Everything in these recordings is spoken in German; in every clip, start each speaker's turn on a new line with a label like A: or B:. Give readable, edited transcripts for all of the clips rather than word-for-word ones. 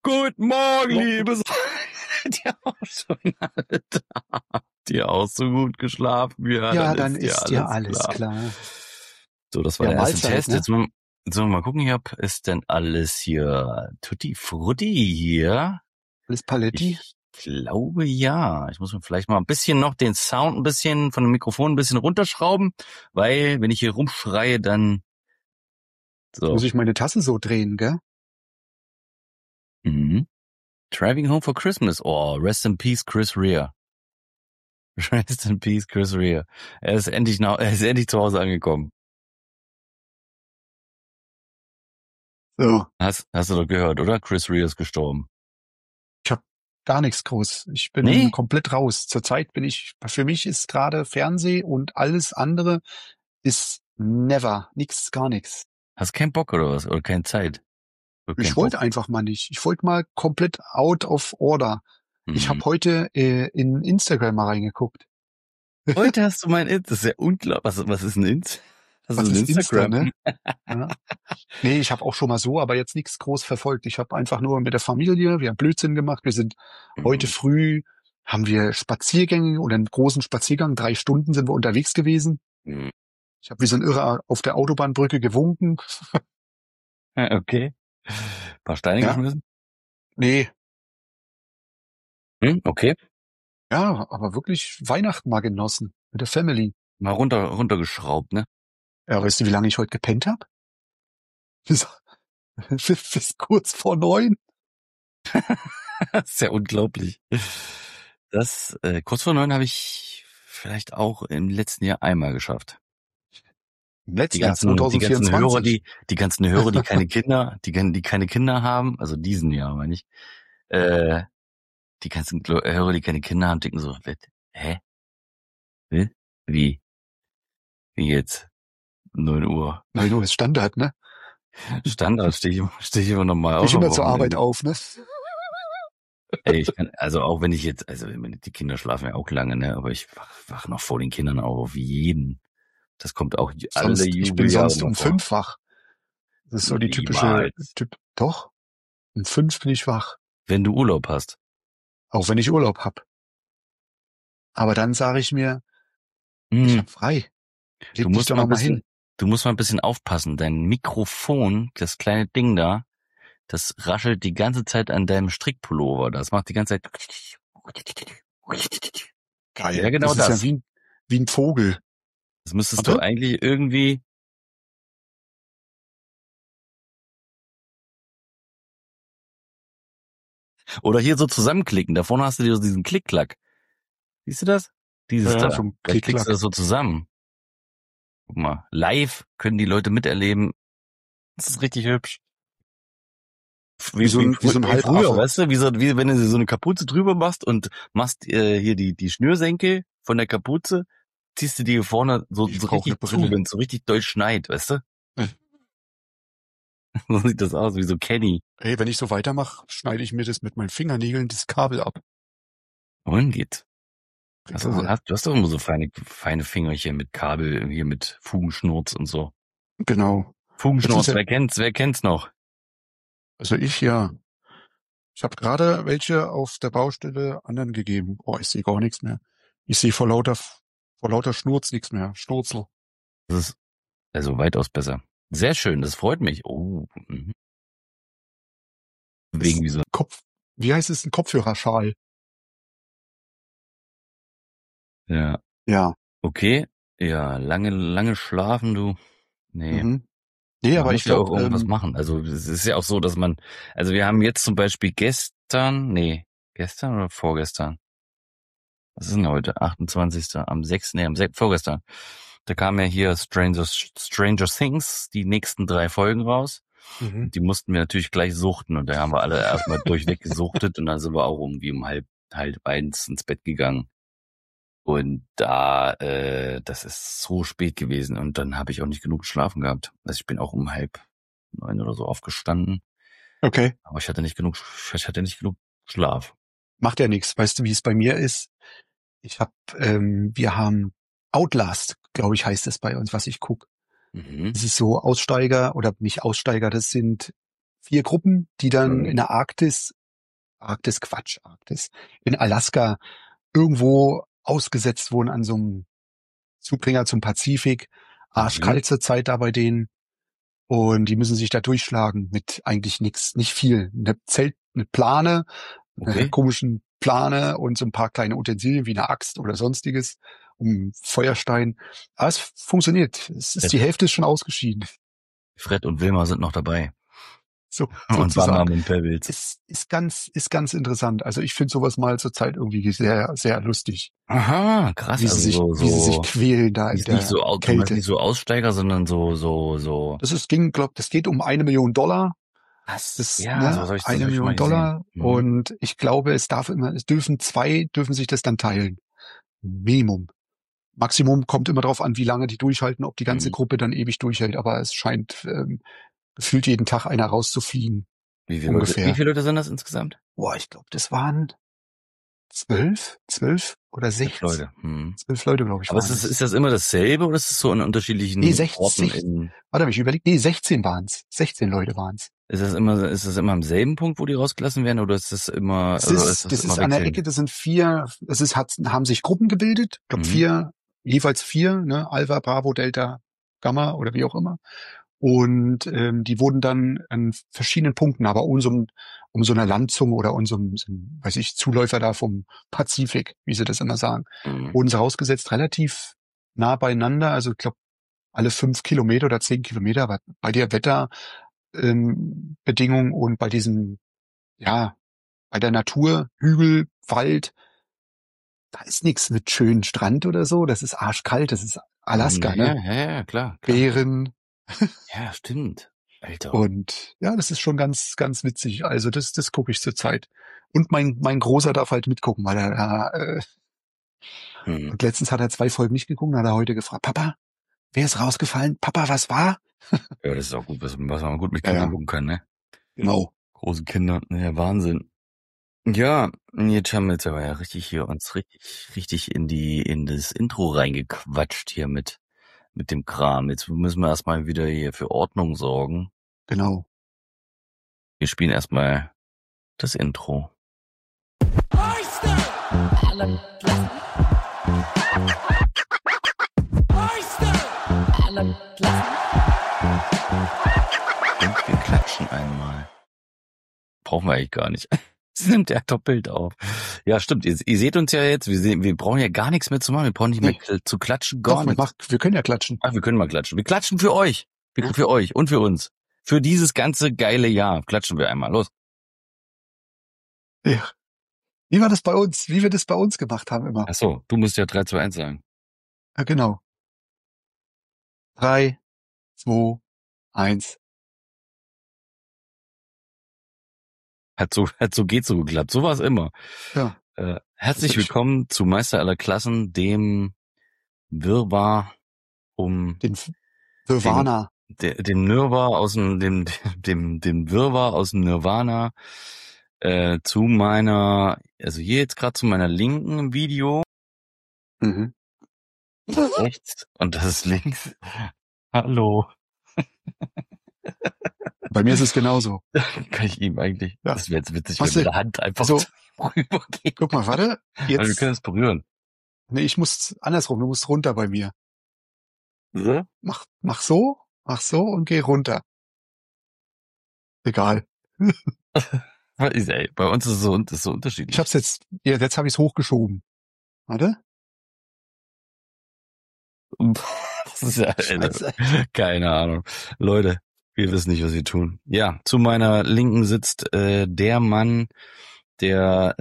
A: Guten Morgen, liebes. Die auch schon, Alter. Die auch so gut geschlafen.
B: Ja, dann ist dir alles klar.
A: So, das war
B: Ja,
A: der erste
B: Mahlzeit,
A: Test.
B: ne?
A: Jetzt sollen wir mal gucken, hier, ist denn alles hier Tutti Frutti hier?
B: Alles Paletti?
A: Ich glaube ja. Ich muss mir vielleicht mal ein bisschen noch den Sound ein bisschen von dem Mikrofon ein bisschen runterschrauben, weil wenn ich hier rumschreie, dann so.
B: Muss ich meine Tasse so drehen, gell?
A: Mhm. Driving Home for Christmas. Oh, rest in peace, Chris Rea. Rest in peace, Chris Rea. Er ist endlich zu Hause angekommen.
B: So.
A: Hast du doch gehört, oder? Chris Rea ist gestorben.
B: Ich habe gar nichts groß. Ich bin
A: Nee?
B: komplett raus. Zurzeit für mich ist gerade Fernseh und alles andere ist never. Nix, gar nichts.
A: Hast keinen Bock oder was? Oder keine Zeit? Oder
B: Ich
A: keinen
B: wollte
A: Bock?
B: einfach mal nicht. Ich wollte mal komplett out of order. Ich habe
A: Mhm.
B: heute in Instagram mal reingeguckt.
A: Heute hast du mein Int. Das ist ja unglaublich. Was ist ein Int? Das
B: Was
A: ist ein
B: ist Insta,
A: Instagram.
B: ne? Ja. Nee, ich habe auch schon mal so, aber jetzt nichts groß verfolgt. Ich habe einfach nur mit der Familie, wir haben Blödsinn gemacht. Wir sind heute früh, haben wir Spaziergänge oder einen großen Spaziergang. 3 Stunden sind wir unterwegs gewesen.
A: Mhm.
B: Ich habe wie so ein Irrer auf der Autobahnbrücke gewunken.
A: Okay. Paar Steine
B: Ja,
A: geschmissen?
B: nee,
A: Okay.
B: ja, aber wirklich Weihnachten mal genossen mit der Family.
A: Mal runtergeschraubt, ne?
B: Ja, weißt du, wie lange ich heute gepennt habe? Bis kurz vor 9.
A: Das ist ja unglaublich. Das, kurz vor 9 habe ich vielleicht auch im letzten Jahr einmal geschafft.
B: Im
A: Die
B: letzten Jahr,
A: ganzen Hörer,
B: 2024.
A: die ganzen Hörer, die keine Kinder, die keine Kinder haben, also diesen Jahr meine ich, die ganzen Hörer, die keine Kinder haben, denken so, hä? Wie? Wie jetzt? 9 Uhr.
B: 9 Uhr ist Standard, ne?
A: Standard, steh ich immer normal
B: Steh
A: auf
B: ich
A: am
B: immer zur Arbeit
A: Wochenende.
B: auf, ne?
A: Ey, ich kann, also auch wenn ich jetzt, also die Kinder schlafen ja auch lange, ne, aber ich wach noch vor den Kindern auf jeden. Das kommt auch alle
B: Ich bin
A: Jubeljahre
B: sonst
A: mal
B: um
A: vor.
B: 5 wach. Das ist so die typische
A: Niemals.
B: Doch, um 5 bin ich wach.
A: Wenn du Urlaub hast.
B: Auch wenn ich Urlaub hab. Aber dann sage ich mir, ich hab frei. Leg dich doch noch mal hin.
A: Du musst mal ein bisschen aufpassen. Dein Mikrofon, das kleine Ding da, das raschelt die ganze Zeit an deinem Strickpullover. Das macht die ganze Zeit.
B: Geil.
A: Ja, genau
B: das.
A: das.
B: Ist ja wie ein Vogel.
A: Das müsstest du eigentlich irgendwie. Oder hier so zusammenklicken. Da vorne hast du dir so diesen Klick-Klack. Siehst du das? Dieses da.
B: So ein
A: Vielleicht klickst du das so zusammen. Guck mal. Live können die Leute miterleben. Das ist richtig hübsch. Wie so ein früher, weißt du? Wie wenn du so eine Kapuze drüber machst und machst hier die Schnürsenkel von der Kapuze, ziehst du die hier vorne so richtig zu, wenn es so richtig doll schneit, weißt du? So sieht das aus, wie so Kenny.
B: Hey, wenn ich so weitermache, schneide ich mir das mit meinen Fingernägeln das Kabel ab.
A: Wohin geht's? Du hast doch immer so feine Fingerchen mit Kabel, hier mit Fugenschnurz und so.
B: Genau.
A: Fugenschnurz, wer kennt's noch?
B: Also ich ja. Ich habe gerade welche auf der Baustelle anderen gegeben. Oh, ich sehe gar nichts mehr. Ich sehe vor lauter Schnurz nichts mehr. Schnurzel.
A: Das ist also weitaus besser. Sehr schön, das freut mich. Oh. Wegen wie so
B: Wie heißt es, ein Kopfhörerschal?
A: Ja.
B: Ja.
A: Okay. Ja, lange schlafen, du. Nee.
B: Nee, aber ich glaube,
A: auch irgendwas machen. Also es ist ja auch so, dass also wir haben jetzt zum Beispiel gestern oder vorgestern? Was ist denn heute? 28. Vorgestern. Da kam ja hier Stranger Things, die nächsten 3 Folgen raus. Und die mussten wir natürlich gleich suchten und da haben wir alle erstmal durchweg gesuchtet und dann sind wir auch irgendwie um halb 1 ins Bett gegangen. Und das ist so spät gewesen und dann habe ich auch nicht genug geschlafen gehabt. Also ich bin auch um 8:30 oder so aufgestanden.
B: Okay.
A: Aber ich hatte nicht genug Schlaf.
B: Macht ja nichts. Weißt du, wie es bei mir ist? Wir haben Outlast, glaube ich, heißt es bei uns, was ich gucke. Das ist so Aussteiger oder nicht Aussteiger, das sind 4 Gruppen, die dann in
A: Mhm.
B: der Arktis, in Alaska irgendwo ausgesetzt wurden an so einem Zubringer zum Pazifik.
A: Mhm.
B: Arschkalt zur Zeit da bei denen. Und die müssen sich da durchschlagen mit eigentlich nichts, nicht viel. Eine Plane, eine
A: Okay.
B: komischen Plane und so ein paar kleine Utensilien wie eine Axt oder sonstiges, um Feuerstein. Aber es funktioniert. Die
A: Fred,
B: Hälfte ist schon ausgeschieden.
A: Fred und Wilma sind noch dabei.
B: So,
A: Und
B: sozusagen.
A: Bangham und Pebbles.
B: Ist ganz interessant. Also ich finde sowas mal zur Zeit irgendwie sehr, sehr lustig,
A: Aha, krass. Also
B: wie sie sich quälen da in
A: nicht
B: der
A: so, du meinst
B: Kälte.
A: nicht so Aussteiger, sondern so.
B: Das geht um 1 Million Dollar.
A: Was?
B: Das,
A: Ja,
B: ne,
A: sowas das
B: eine
A: habe ich schon mal
B: Million
A: gesehen.
B: Dollar.
A: Mhm.
B: Und ich glaube, es dürfen zwei, dürfen sich das dann teilen. Minimum. Maximum kommt immer darauf an, wie lange die durchhalten, ob die ganze
A: Mhm.
B: Gruppe dann ewig durchhält. Aber es scheint gefühlt jeden Tag einer rauszufliegen.
A: Wie
B: Ungefähr.
A: viele Leute sind das insgesamt?
B: Boah, ich glaube, das waren 12 oder
A: 12
B: 16.
A: Leute. Mhm.
B: 12 Leute, glaube ich,
A: Aber
B: waren
A: ist
B: das.
A: das immer dasselbe oder ist es so in
B: Nee,
A: unterschiedlichen Orten
B: 60,
A: in,
B: warte, hab ich überlegt, nee, 16 waren's. 16 Leute waren's.
A: ist das immer am selben Punkt, wo die rausgelassen werden oder ist das
B: Das ist
A: immer
B: an der Ecke,
A: wechselnd?
B: das sind 4, haben sich Gruppen gebildet, ich glaube
A: Mhm.
B: 4, jeweils 4, ne, Alpha, Bravo, Delta, Gamma oder wie auch immer. Und die wurden dann an verschiedenen Punkten, aber um so einer Landzunge oder so einem, weiß ich, Zuläufer da vom Pazifik, wie sie das immer sagen,
A: Mhm.
B: wurden sie rausgesetzt, relativ nah beieinander, also ich glaube alle 5 Kilometer oder 10 Kilometer, aber bei der Wetterbedingung und bei diesem, ja, bei der Natur, Hügel, Wald, da ist nichts mit schönen Strand oder so. Das ist arschkalt, das ist Alaska,
A: Ja,
B: ne?
A: ja, klar.
B: Bären
A: Ja, stimmt. Alter.
B: und ja, das ist schon ganz, ganz witzig. Also das gucke ich zurzeit. Und mein Großer darf halt mitgucken, weil
A: Mhm.
B: und letztens hat er 2 Folgen nicht geguckt, dann hat er heute gefragt, Papa, wer ist rausgefallen? Papa, was war?
A: Ja, das ist auch gut, was man gut mit
B: Ja,
A: Kindern
B: ja,
A: gucken kann, ne?
B: genau,
A: Große Kinder, ja, Wahnsinn. Ja, jetzt haben wir jetzt aber ja richtig hier uns richtig in das Intro reingequatscht hier mit dem Kram. Jetzt müssen wir erstmal wieder hier für Ordnung sorgen.
B: genau.
A: Wir spielen erstmal das Intro.
C: Meister! Alle Klassen. Meister! Alle Klassen.
A: Und wir klatschen einmal. Brauchen wir eigentlich gar nicht. Das nimmt ja doppelt auf. Ja, stimmt. Ihr seht uns ja jetzt. Wir brauchen ja gar nichts mehr zu machen. Wir brauchen nicht mehr
B: Nee,
A: zu klatschen. Gar
B: doch,
A: nichts.
B: wir können ja klatschen.
A: Ach, wir können mal klatschen. Wir klatschen für euch.
B: Ja?
A: Für euch und für uns. Für dieses ganze geile Jahr. Klatschen wir einmal. Los.
B: Ja. Wie war das bei uns? Wie wir das bei uns gemacht haben immer.
A: Ach so, du musst ja 3, 2, 1 sagen.
B: Ja, genau. 3, 2, 1.
A: Geht so geklappt. So war es immer.
B: Ja, das
A: Herzlich
B: hätte ich
A: willkommen zu Meister aller Klassen, dem Wirrwarr um
B: den
A: den
B: Nirvana.
A: dem Nirvana aus dem Wirrwarr aus dem Nirvana zu meiner, also hier jetzt gerade zu meiner linken im Video,
B: Mhm.
A: rechts und das ist links. Hallo.
B: Bei mir ist es genauso.
A: Kann ich ihm eigentlich,
B: Ja.
A: das wäre jetzt witzig, wenn
B: Was
A: mit
B: du,
A: der Hand einfach
B: also,
A: rübergeht.
B: guck mal, warte.
A: Also wir können
B: Jetzt,
A: es berühren.
B: nee, ich muss andersrum. Du musst runter bei mir.
A: So?
B: Mach so und geh runter. Egal.
A: Ey, bei uns ist es so, das ist so
B: Ich
A: unterschiedlich.
B: hab's jetzt habe ich's hochgeschoben. Warte.
A: Das ist ja,
B: Scheiße.
A: keine Ahnung. Leute, wir wissen nicht, was wir tun. Ja, zu meiner Linken sitzt der Mann, der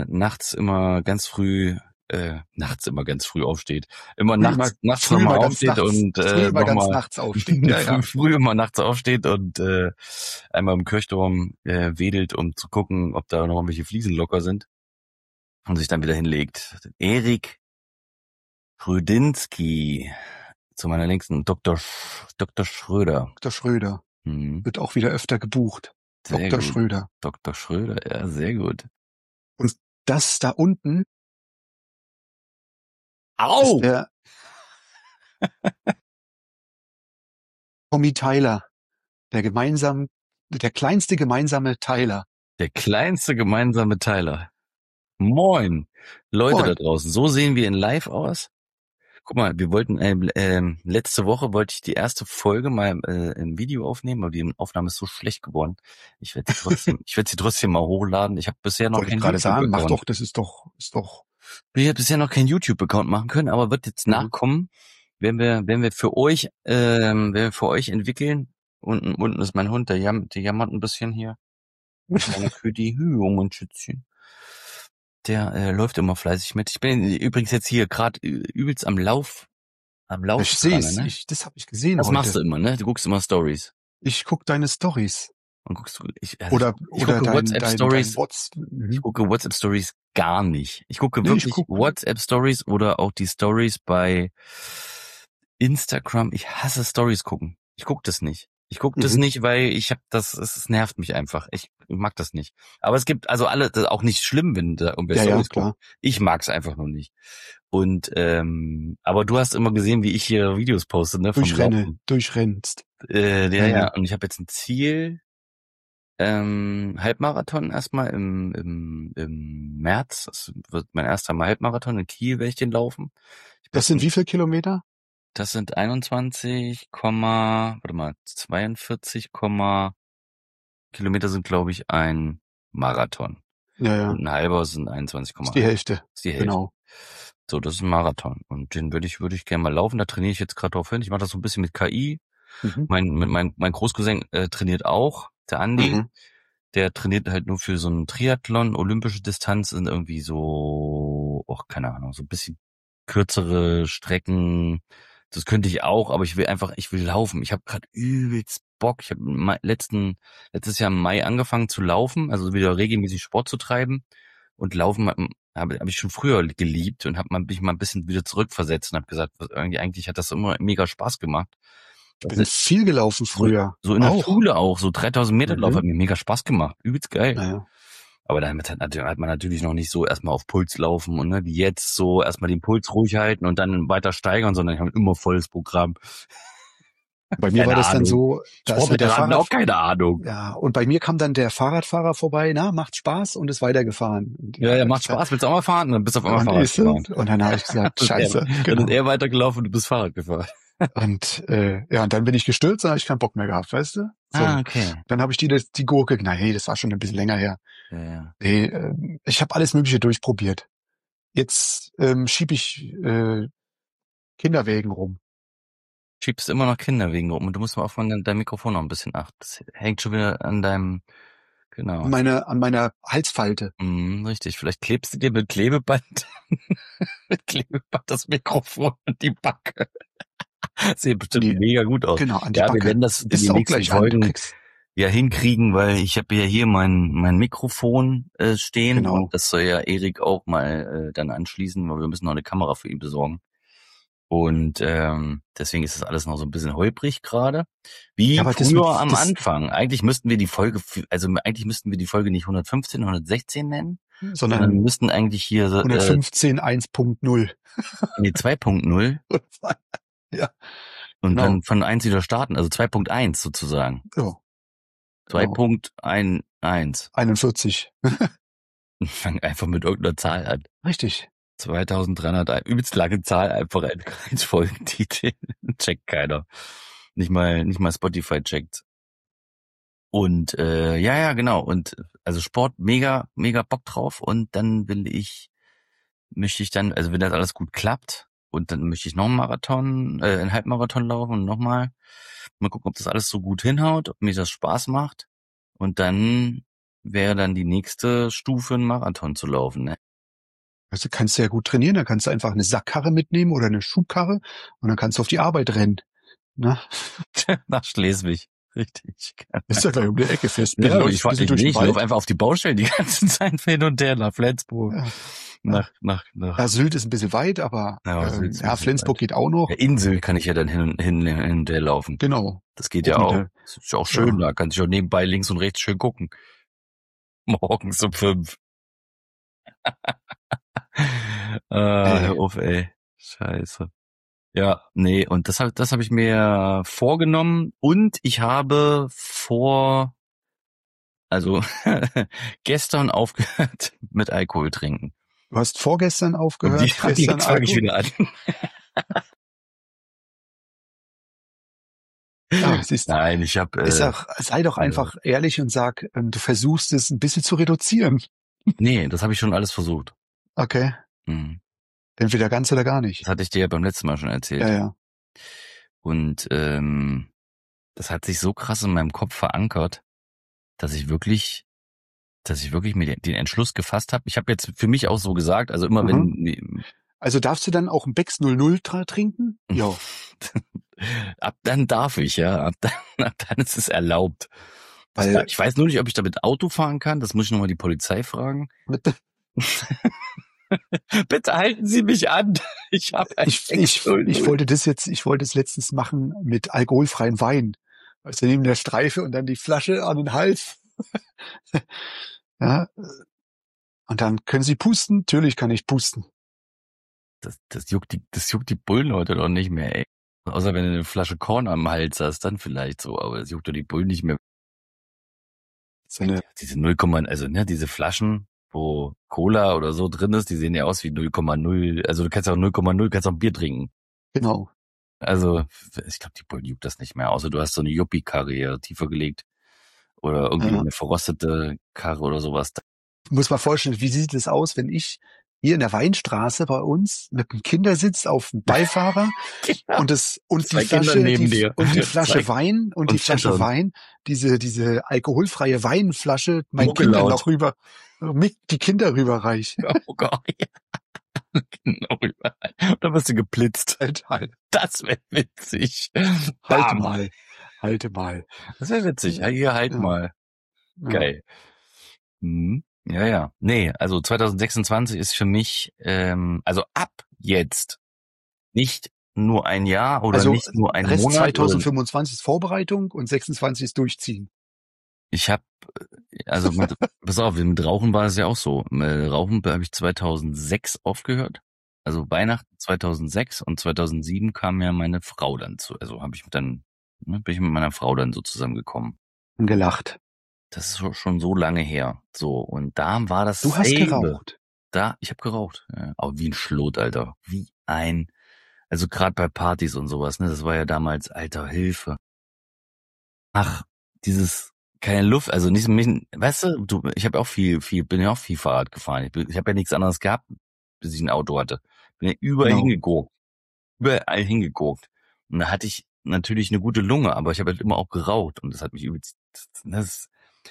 A: nachts immer ganz früh aufsteht. Immer nachts
B: Früh
A: nochmal
B: immer ganz
A: aufsteht
B: nachts,
A: und
B: früh immer ganz
A: nochmal
B: nachts aufsteht. Ja, ja.
A: früh immer nachts aufsteht und einmal im Kirchturm wedelt, um zu gucken, ob da noch irgendwelche Fliesen locker sind und sich dann wieder hinlegt. Erik Rudinski. Zu meiner Linksten Dr. Schröder.
B: Dr. Schröder
A: Mhm.
B: wird auch wieder öfter gebucht.
A: Sehr
B: Dr.
A: gut.
B: Schröder.
A: Dr. Schröder, ja, sehr gut.
B: Und das da unten ist
A: Au!
B: der Tommy Tyler, der gemeinsam der kleinste gemeinsame Teiler.
A: Der kleinste gemeinsame Teiler. Moin, Leute da
B: Moin.
A: draußen. So sehen wir in live aus. Guck mal, wir wollten letzte Woche wollte ich die erste Folge mal im Video aufnehmen, aber die Aufnahme ist so schlecht geworden. Ich werde sie trotzdem mal hochladen. Ich habe bisher noch
B: Wollte ich
A: keinen
B: gerade sagen, mach
A: YouTube-Account.
B: doch, das ist doch.
A: Ich habe bisher noch keinen YouTube-Account machen können, aber wird jetzt nachkommen, wenn wir für euch entwickeln. Unten ist mein Hund, der jammert ein bisschen hier. Meine Küdi, mein Schützchen. Der läuft immer fleißig mit. Ich bin übrigens jetzt hier gerade übelst am Laufen.
B: Ich sehe es,
A: ne?
B: das habe ich gesehen
A: Das
B: heute.
A: machst du immer, ne? Du guckst immer Stories.
B: Ich guck deine Stories.
A: Und guckst du, ich
B: Oder
A: gucke WhatsApp-Stories.
B: dein
A: Ich gucke WhatsApp-Stories gar nicht. Ich gucke
B: Nee,
A: wirklich WhatsApp-Stories oder auch die Stories bei Instagram. Ich hasse Stories gucken. Ich gucke das nicht. Ich gucke das nicht, weil es nervt mich einfach. Ich mag das nicht. Aber es gibt also alle, das ist auch nicht schlimm, wenn da irgendwer Stories
B: klar.
A: guckt. Ich mag es einfach nur nicht. Und aber du hast immer gesehen, wie ich hier Videos poste, ne?
B: Durchrennst.
A: Ja. Und ich habe jetzt ein Ziel. Halbmarathon erstmal im März. Das wird mein erster Halbmarathon in Kiel, werde ich den laufen.
B: Das sind wie viel Kilometer?
A: Das sind 42, 42, Kilometer sind, glaube ich, ein Marathon.
B: Ja.
A: Und ein halber sind 21,
B: Ist die Hälfte. Genau.
A: So, das ist ein Marathon. Und den würde ich gerne mal laufen. Da trainiere ich jetzt gerade drauf hin. Ich mache das so ein bisschen mit KI. Mein Großcousin trainiert auch, der Andi. Der trainiert halt nur für so einen Triathlon. Olympische Distanz sind irgendwie so, keine Ahnung, so ein bisschen kürzere Strecken. Das könnte ich auch, aber ich will laufen. Ich habe gerade übelst Bock. Ich habe letztes Jahr im Mai angefangen zu laufen, also wieder regelmäßig Sport zu treiben. Und Laufen habe ich schon früher geliebt und mich mal ein bisschen wieder zurückversetzt und habe gesagt, eigentlich hat das immer mega Spaß gemacht.
B: Ich bin viel gelaufen früher.
A: So in der Schule auch, so 3000 Meter Lauf hat mir mega Spaß gemacht. Übelst geil.
B: Ja.
A: Aber damit hat man natürlich noch nicht so erstmal auf Puls laufen und wie jetzt so erstmal den Puls ruhig halten und dann weiter steigern, sondern ich habe immer volles Programm.
B: Bei mir war das dann so,
A: da ist der Fahrer auch keine Ahnung.
B: Ja, und bei mir kam dann der Fahrradfahrer vorbei, macht Spaß und ist weitergefahren.
A: Ja, macht Spaß, willst du auch mal fahren? Und dann bist du auf einmal Fahrrad gefahren.
B: Und dann habe ich gesagt, scheiße.
A: Dann ist er weitergelaufen und du bist Fahrrad gefahren.
B: Und und dann bin ich gestürzt, dann habe ich keinen Bock mehr gehabt, weißt du? So.
A: Okay.
B: Dann habe ich die Gurke, das war schon ein bisschen länger her.
A: Ja.
B: Nee, ich habe alles Mögliche durchprobiert. Jetzt schiebe ich Kinderwägen rum.
A: Schiebst immer noch Kinderwegen rum und du musst mal auf dein Mikrofon noch ein bisschen achten. Das hängt schon wieder an deinem, genau.
B: An meiner Halsfalte.
A: Richtig, vielleicht klebst du dir mit Klebeband das Mikrofon und die Backe. Sieht bestimmt mega gut aus.
B: Genau, an die Backe.
A: Wir werden das in den nächsten Folgen hinkriegen, weil ich habe ja hier mein Mikrofon stehen.
B: Genau.
A: Und das soll ja Erik auch mal dann anschließen, weil wir müssen noch eine Kamera für ihn besorgen. Und deswegen ist das alles noch so ein bisschen holprig gerade. Wie früher am Anfang. Eigentlich müssten wir die Folge nicht 115, 116 nennen, sondern wir müssten eigentlich hier
B: 115 1.0.
A: Nee, 2.0.
B: Ja.
A: Und dann von 1 wieder starten, also 2.1 sozusagen.
B: Ja.
A: 2.11.
B: 41.
A: Fang einfach mit irgendeiner Zahl an.
B: Richtig.
A: 2300, übelst lange Zahl, einfach als Folgentitel. Checkt keiner. Nicht mal Spotify checkt. Und genau. Und also Sport, mega Bock drauf. Und dann möchte ich dann, also wenn das alles gut klappt, und dann möchte ich noch einen Halbmarathon laufen und nochmal. Mal gucken, ob das alles so gut hinhaut, ob mir das Spaß macht. Und dann wäre dann die nächste Stufe, einen Marathon zu laufen, ne?
B: Also kannst du ja gut trainieren, da kannst du einfach eine Sackkarre mitnehmen oder eine Schubkarre und dann kannst du auf die Arbeit rennen. Ne?
A: Nach Schleswig. Richtig.
B: Ist ja gleich um die Ecke fest.
A: Ja, ich laufe einfach auf die Baustelle die ganze Zeit hin und her nach Flensburg.
B: Ja.
A: Nach
B: Sylt ist ein bisschen weit, aber Flensburg geht auch noch.
A: Ja, in Sylt kann ich ja dann hin und her laufen.
B: Genau.
A: Das geht ja auch. Das ist ja auch schön, da kannst du auch nebenbei links und rechts schön gucken. Morgens um 5. Hör auf, ey. Scheiße. Ja, nee, und das hab ich mir vorgenommen und ich habe vor Also gestern aufgehört mit Alkohol trinken.
B: Du hast vorgestern
A: Und
B: aufgehört,
A: jetzt
B: gestern
A: fange ich
B: Alkohol.
A: wieder an.
B: Ja, siehst du.
A: Nein, ich habe
B: Sei doch einfach ehrlich und sag, du versuchst es ein bisschen zu reduzieren.
A: nee, das habe ich schon alles versucht.
B: Okay.
A: Mhm.
B: Entweder ganz oder gar nicht.
A: Das hatte ich dir ja beim letzten Mal schon erzählt.
B: Ja, ja.
A: Und das hat sich so krass in meinem Kopf verankert, dass ich wirklich mir den Entschluss gefasst habe. Ich habe jetzt für mich auch so gesagt, also immer wenn
B: Also darfst du dann auch ein Becks 00 trinken? Ja.
A: ab dann darf ich, ja, ab dann ist es erlaubt.
B: Weil-
A: Ich weiß nur nicht, ob ich damit Auto fahren kann, das muss ich nochmal die Polizei fragen. Bitte halten Sie mich an. Ich habe
B: Ich wollte es letztens machen mit alkoholfreien Wein. Weißt du, neben der Streife und dann die Flasche an den Hals. Ja. Und dann können Sie pusten? Natürlich kann ich pusten.
A: Das juckt die Bullen heute doch nicht mehr, ey. Außer wenn du eine Flasche Korn am Hals hast, dann vielleicht so, aber es juckt doch die Bullen nicht mehr.
B: So eine,
A: Diese 0, also ne, diese Flaschen, wo Cola oder so drin ist, die sehen ja aus wie 0,0. Also du kannst ja auch 0,0, kannst auch Bier trinken.
B: genau.
A: Also ich glaube, die Bullen juckt das nicht mehr. Außer du hast so eine Yuppie-Karre hier tiefer gelegt oder irgendwie
B: Ja.
A: eine verrostete Karre oder sowas.
B: Muss mal vorstellen, wie sieht es aus, wenn ich hier in der Weinstraße bei uns mit einem Kindersitz auf dem Beifahrer und die
A: Zwei Kinder
B: Flasche,
A: neben dir.
B: die Flasche
A: Zwei-
B: Wein und die Flasche
A: Zittern.
B: Wein, diese alkoholfreie Weinflasche, meinen
A: Mucke
B: Kindern
A: laut.
B: noch rüber, die Kinder rüberreich.
A: Oh Gott. Genau, überall. Da wirst du geblitzt.
B: Halt,
A: Das wäre witzig.
B: halte
A: Bam.
B: mal.
A: Das wäre witzig. Ja, hier halt
B: Ja.
A: mal.
B: Ja.
A: Geil. Mhm. Ja. Nee, also 2026 ist für mich, also ab jetzt nicht nur ein Jahr oder
B: Also
A: nicht nur ein
B: Rest
A: Monat.
B: 2025 ist Vorbereitung und 26 ist Durchziehen.
A: Ich habe, also pass auf, mit Rauchen war es ja auch so. Rauchen habe ich 2006 aufgehört. Also Weihnachten 2006 und 2007 kam ja meine Frau dann zu. Also bin ich mit meiner Frau dann so zusammengekommen.
B: Und gelacht.
A: Das ist schon so lange her. So, und da war das
B: Du hast
A: selbe.
B: geraucht.
A: Ich habe geraucht. Ja, aber wie ein Schlot, Alter. Also gerade bei Partys und sowas, ne, das war ja damals, alter, Hilfe. Ach, keine Luft, also nicht, weißt du, ich habe auch bin ja auch viel Fahrrad gefahren. Ich habe ja nichts anderes gehabt, bis ich ein Auto hatte. Bin ja überall
B: Genau.
A: hingeguckt. Und da hatte ich natürlich eine gute Lunge, aber ich habe halt immer auch geraucht und das hat mich das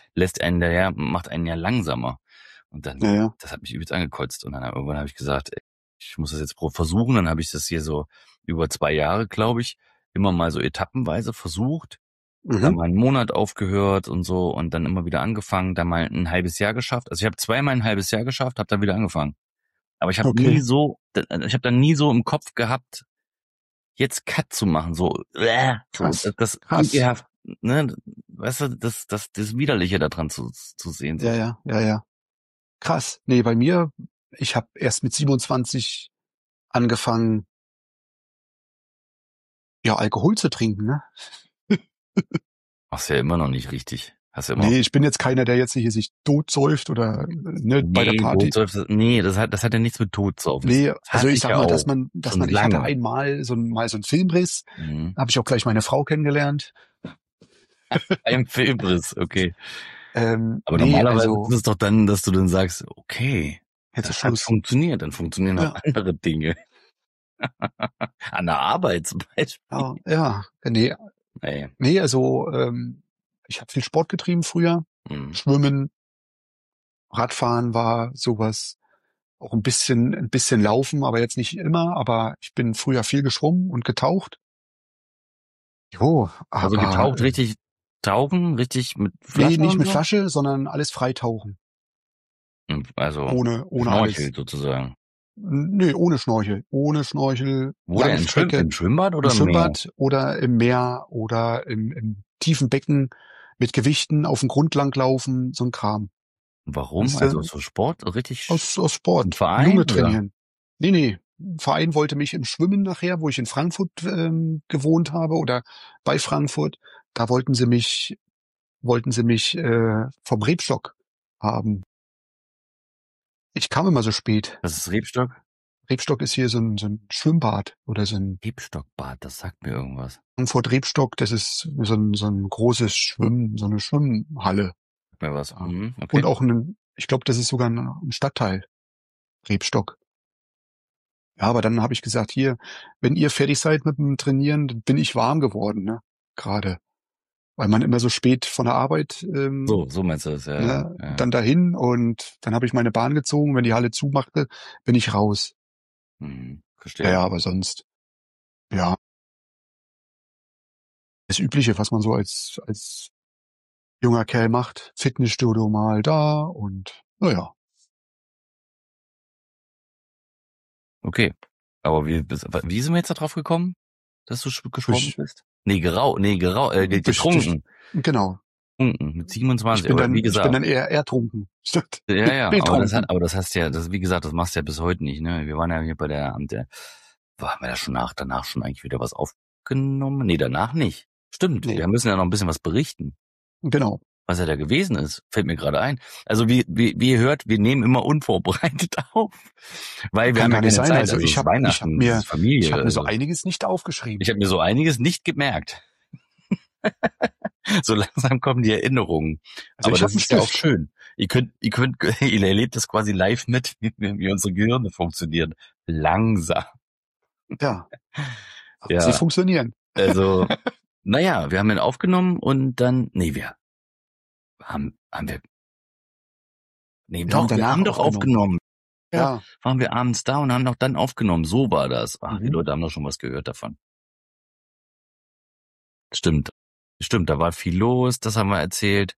A: macht einen ja langsamer. Und dann,
B: Ja.
A: das hat mich übelst angekotzt. Und dann irgendwann habe ich gesagt, ey, ich muss das jetzt versuchen. Dann habe ich das hier so über 2 Jahre, glaube ich, immer mal so etappenweise versucht. Dann
B: Mhm.
A: mal einen Monat aufgehört und so und dann immer wieder angefangen, dann mal ein halbes Jahr geschafft. Also ich habe zweimal ein halbes Jahr geschafft, habe dann wieder angefangen. Aber ich habe
B: Okay.
A: dann nie so im Kopf gehabt, jetzt Cut zu machen, so
B: Krass.
A: das
B: Krass.
A: ekelhaft, ne, weißt du, das Widerliche daran zu sehen. So.
B: Ja. Krass. Nee, bei mir, ich habe erst mit 27 angefangen, ja, Alkohol zu trinken, ne?
A: Machst ja immer noch nicht richtig. Hast ja immer
B: Nee, ich bin jetzt keiner, der jetzt hier sich totsäuft oder ne, bei der Party.
A: Das hat ja nichts mit Todsaufen.
B: Nee,
A: Das
B: also
A: hatte
B: ich sag
A: ja
B: mal,
A: auch
B: dass
A: schon
B: ich hatte
A: lange.
B: einmal so einen Filmriss, habe ich auch gleich meine Frau kennengelernt.
A: Ein Filmriss, okay. Aber
B: nee,
A: normalerweise
B: also
A: ist es doch dann, dass du dann sagst, okay,
B: jetzt
A: das
B: ist
A: hat
B: Schluss.
A: funktioniert, dann funktionieren
B: Ja.
A: auch andere Dinge. An der Arbeit zum Beispiel.
B: Ja, nee, also ich habe viel Sport getrieben früher.
A: Mhm.
B: Schwimmen, Radfahren war sowas. Auch ein bisschen laufen, aber jetzt nicht immer. Aber ich bin früher viel geschwommen und getaucht. Jo,
A: Also
B: aber
A: getaucht, richtig tauchen, richtig mit Flasche?
B: nee, nicht
A: und
B: mit
A: so?
B: Flasche, sondern alles freitauchen.
A: Also
B: Ohne
A: Schnorchel
B: alles.
A: sozusagen.
B: Nee, ohne Schnorchel. Ohne Schnorchel,
A: Wo
B: lange
A: denn?
B: Strecke.
A: Im Schwimmbad oder
B: Im
A: im Meer?
B: Schwimmbad oder im Meer oder im tiefen Becken mit Gewichten auf dem Grund langlaufen, so ein Kram.
A: Warum?
B: Weißt du?
A: Also so Sport, richtig
B: Aus
A: im
B: Sport.
A: Verein?
B: Lunge
A: oder?
B: trainieren. Nee. Ein Verein wollte mich im Schwimmen nachher, wo ich in Frankfurt gewohnt habe oder bei Frankfurt. Da wollten sie mich wollten sie mich vom Rebstock haben. Ich kam immer so spät.
A: Was ist Rebstock?
B: Rebstock ist hier so ein Schwimmbad oder so ein
A: Rebstockbad, das sagt mir irgendwas.
B: Frankfurt Rebstock, das ist so ein großes so eine Schwimmhalle.
A: Sagt mir was.
B: Ja.
A: Okay.
B: Und auch ich glaube, das ist sogar ein Stadtteil, Rebstock. Ja, aber dann habe ich gesagt, hier, wenn ihr fertig seid mit dem Trainieren, dann bin ich warm geworden, ne? Gerade. Weil man immer so spät von der Arbeit
A: So meinst du das, ja.
B: ne,
A: Ja.
B: dann dahin und dann habe ich meine Bahn gezogen, wenn die Halle zumachte, bin ich raus.
A: Verstehe.
B: Ja, aber sonst, ja. Das Übliche, was man so als junger Kerl macht. Fitnessstudio mal da und naja.
A: Okay. Aber wie sind wir jetzt da drauf gekommen, dass du geschwommen
B: Durch-
A: bist? Getrunken.
B: Genau.
A: Getrunken mit 27.
B: Ich bin
A: Aber
B: dann,
A: wie
B: ich bin
A: gesagt,
B: dann eher ertrunken.
A: ja.
B: Betrunken.
A: Aber das hast ja, wie gesagt, das machst du ja bis heute nicht, ne? Wir waren ja hier haben wir da schon danach schon eigentlich wieder was aufgenommen? Nee, danach nicht. Stimmt.
B: Nee.
A: Wir müssen ja noch ein bisschen was berichten.
B: Genau.
A: Was er da gewesen ist, fällt mir gerade ein. Also wie ihr hört, wir nehmen immer unvorbereitet auf, weil wir
B: Kann
A: haben ja
B: gar nicht
A: keine
B: sein.
A: Zeit.
B: Also
A: Also es
B: ich
A: ist
B: habe
A: Weihnachten, es ist Familie.
B: ich hab mir so
A: Also
B: einiges nicht aufgeschrieben.
A: ich habe mir so einiges nicht gemerkt. So langsam kommen die Erinnerungen.
B: Also
A: Aber
B: ich hab
A: das
B: einen
A: ist ja auch
B: Stift.
A: schön. Ihr erlebt das quasi live mit, wie unsere Gehirne funktionieren. Langsam.
B: Ja. Aber
A: Ja.
B: sie funktionieren.
A: Also, naja, wir haben ihn aufgenommen und dann, wir haben doch aufgenommen.
B: Ja.
A: Waren wir abends da und haben doch dann aufgenommen. So war das. Ach, die
B: Mhm.
A: Leute haben doch schon was gehört davon. Stimmt, da war viel los, das haben wir erzählt.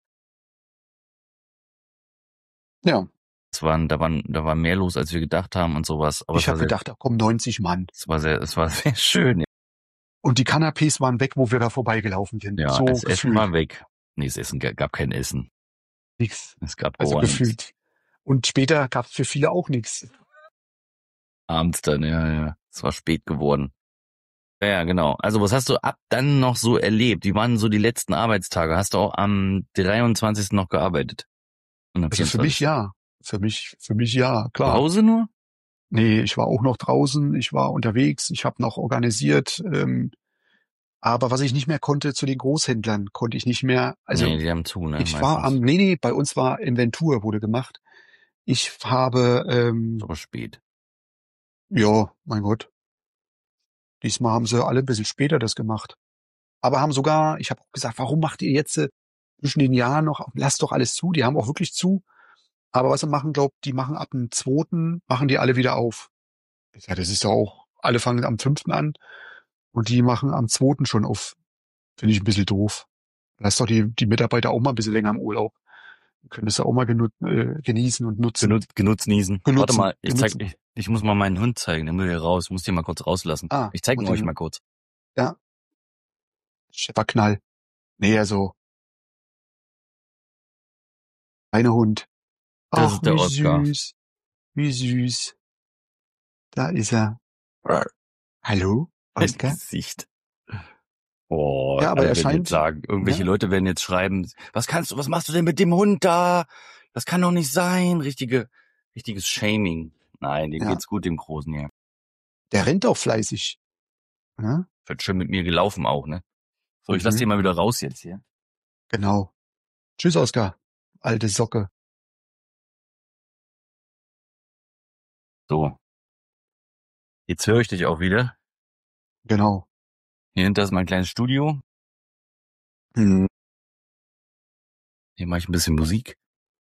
B: Ja.
A: Da war mehr los, als wir gedacht haben und sowas. Aber
B: Ich habe gedacht, da kommen 90 Mann.
A: es war sehr schön.
B: Und die Canapés waren weg, wo wir da vorbeigelaufen sind.
A: Ja,
B: so
A: das Essen
B: gefühlt.
A: war weg. Nee, das Essen gab kein Essen.
B: Nix.
A: Es gab
B: Also
A: gar nichts.
B: gefühlt. Und später gab es für viele auch nichts.
A: Abends dann, ja. Es war spät geworden. Ja, genau. Also was hast du ab dann noch so erlebt? Wie waren so die letzten Arbeitstage? Hast du auch am 23. noch gearbeitet? Und am
B: Also für
A: 24.
B: mich ja. Für mich ja,
A: Zu
B: klar.
A: Hause nur?
B: Nee, ich war auch noch draußen, ich war unterwegs, ich habe noch organisiert. Aber was ich nicht mehr konnte, zu den Großhändlern konnte ich nicht mehr. Also
A: Nee, die haben zu, ne?
B: ich war
A: meistens.
B: bei uns war Inventur, wurde gemacht. Ich habe,
A: Ist aber spät.
B: ja, mein Gott. Diesmal haben sie alle ein bisschen später das gemacht. Aber haben sogar, ich habe auch gesagt, warum macht ihr jetzt zwischen den Jahren noch, lasst doch alles zu. Die haben auch wirklich zu. Aber was sie machen, die machen ab dem 2. machen die alle wieder auf. Ich sag, das ist doch auch, alle fangen am 5. an und die machen am 2. schon auf. Finde ich ein bisschen doof. Lass doch die Mitarbeiter auch mal ein bisschen länger im Urlaub. Können das ja auch mal genießen und nutzen.
A: Genutzen.
B: Genutzen.
A: Warte mal,
B: Genutzen.
A: ich muss mal meinen Hund zeigen, der muss hier raus, ich muss den mal kurz rauslassen. Ich zeige ihn
B: und
A: euch
B: den-
A: mal kurz.
B: Ja. Schepperknall. Nee, also. Hund.
A: Das
B: Ach,
A: ist der
B: wie
A: Oskar.
B: süß. Wie süß. Da ist er. Hallo,
A: Ein
B: Oskar?
A: Gesicht. Oh,
B: Ja, aber
A: alle
B: er
A: werden
B: scheint,
A: jetzt sagen, irgendwelche
B: ja.
A: Leute werden jetzt schreiben, was machst du denn mit dem Hund da? Das kann doch nicht sein. Richtiges Shaming. Nein, dem
B: Ja.
A: geht's gut, dem Großen hier.
B: Der rennt auch fleißig. Ja,
A: Wird schön mit mir gelaufen auch, ne? So, ich lass
B: Mhm.
A: den mal wieder raus jetzt hier.
B: genau. Tschüss, Oskar. Alte Socke.
A: So. Jetzt höre ich dich auch wieder.
B: Genau.
A: Hier hinter ist mein kleines Studio.
B: Mhm.
A: Hier mache ich ein bisschen Musik.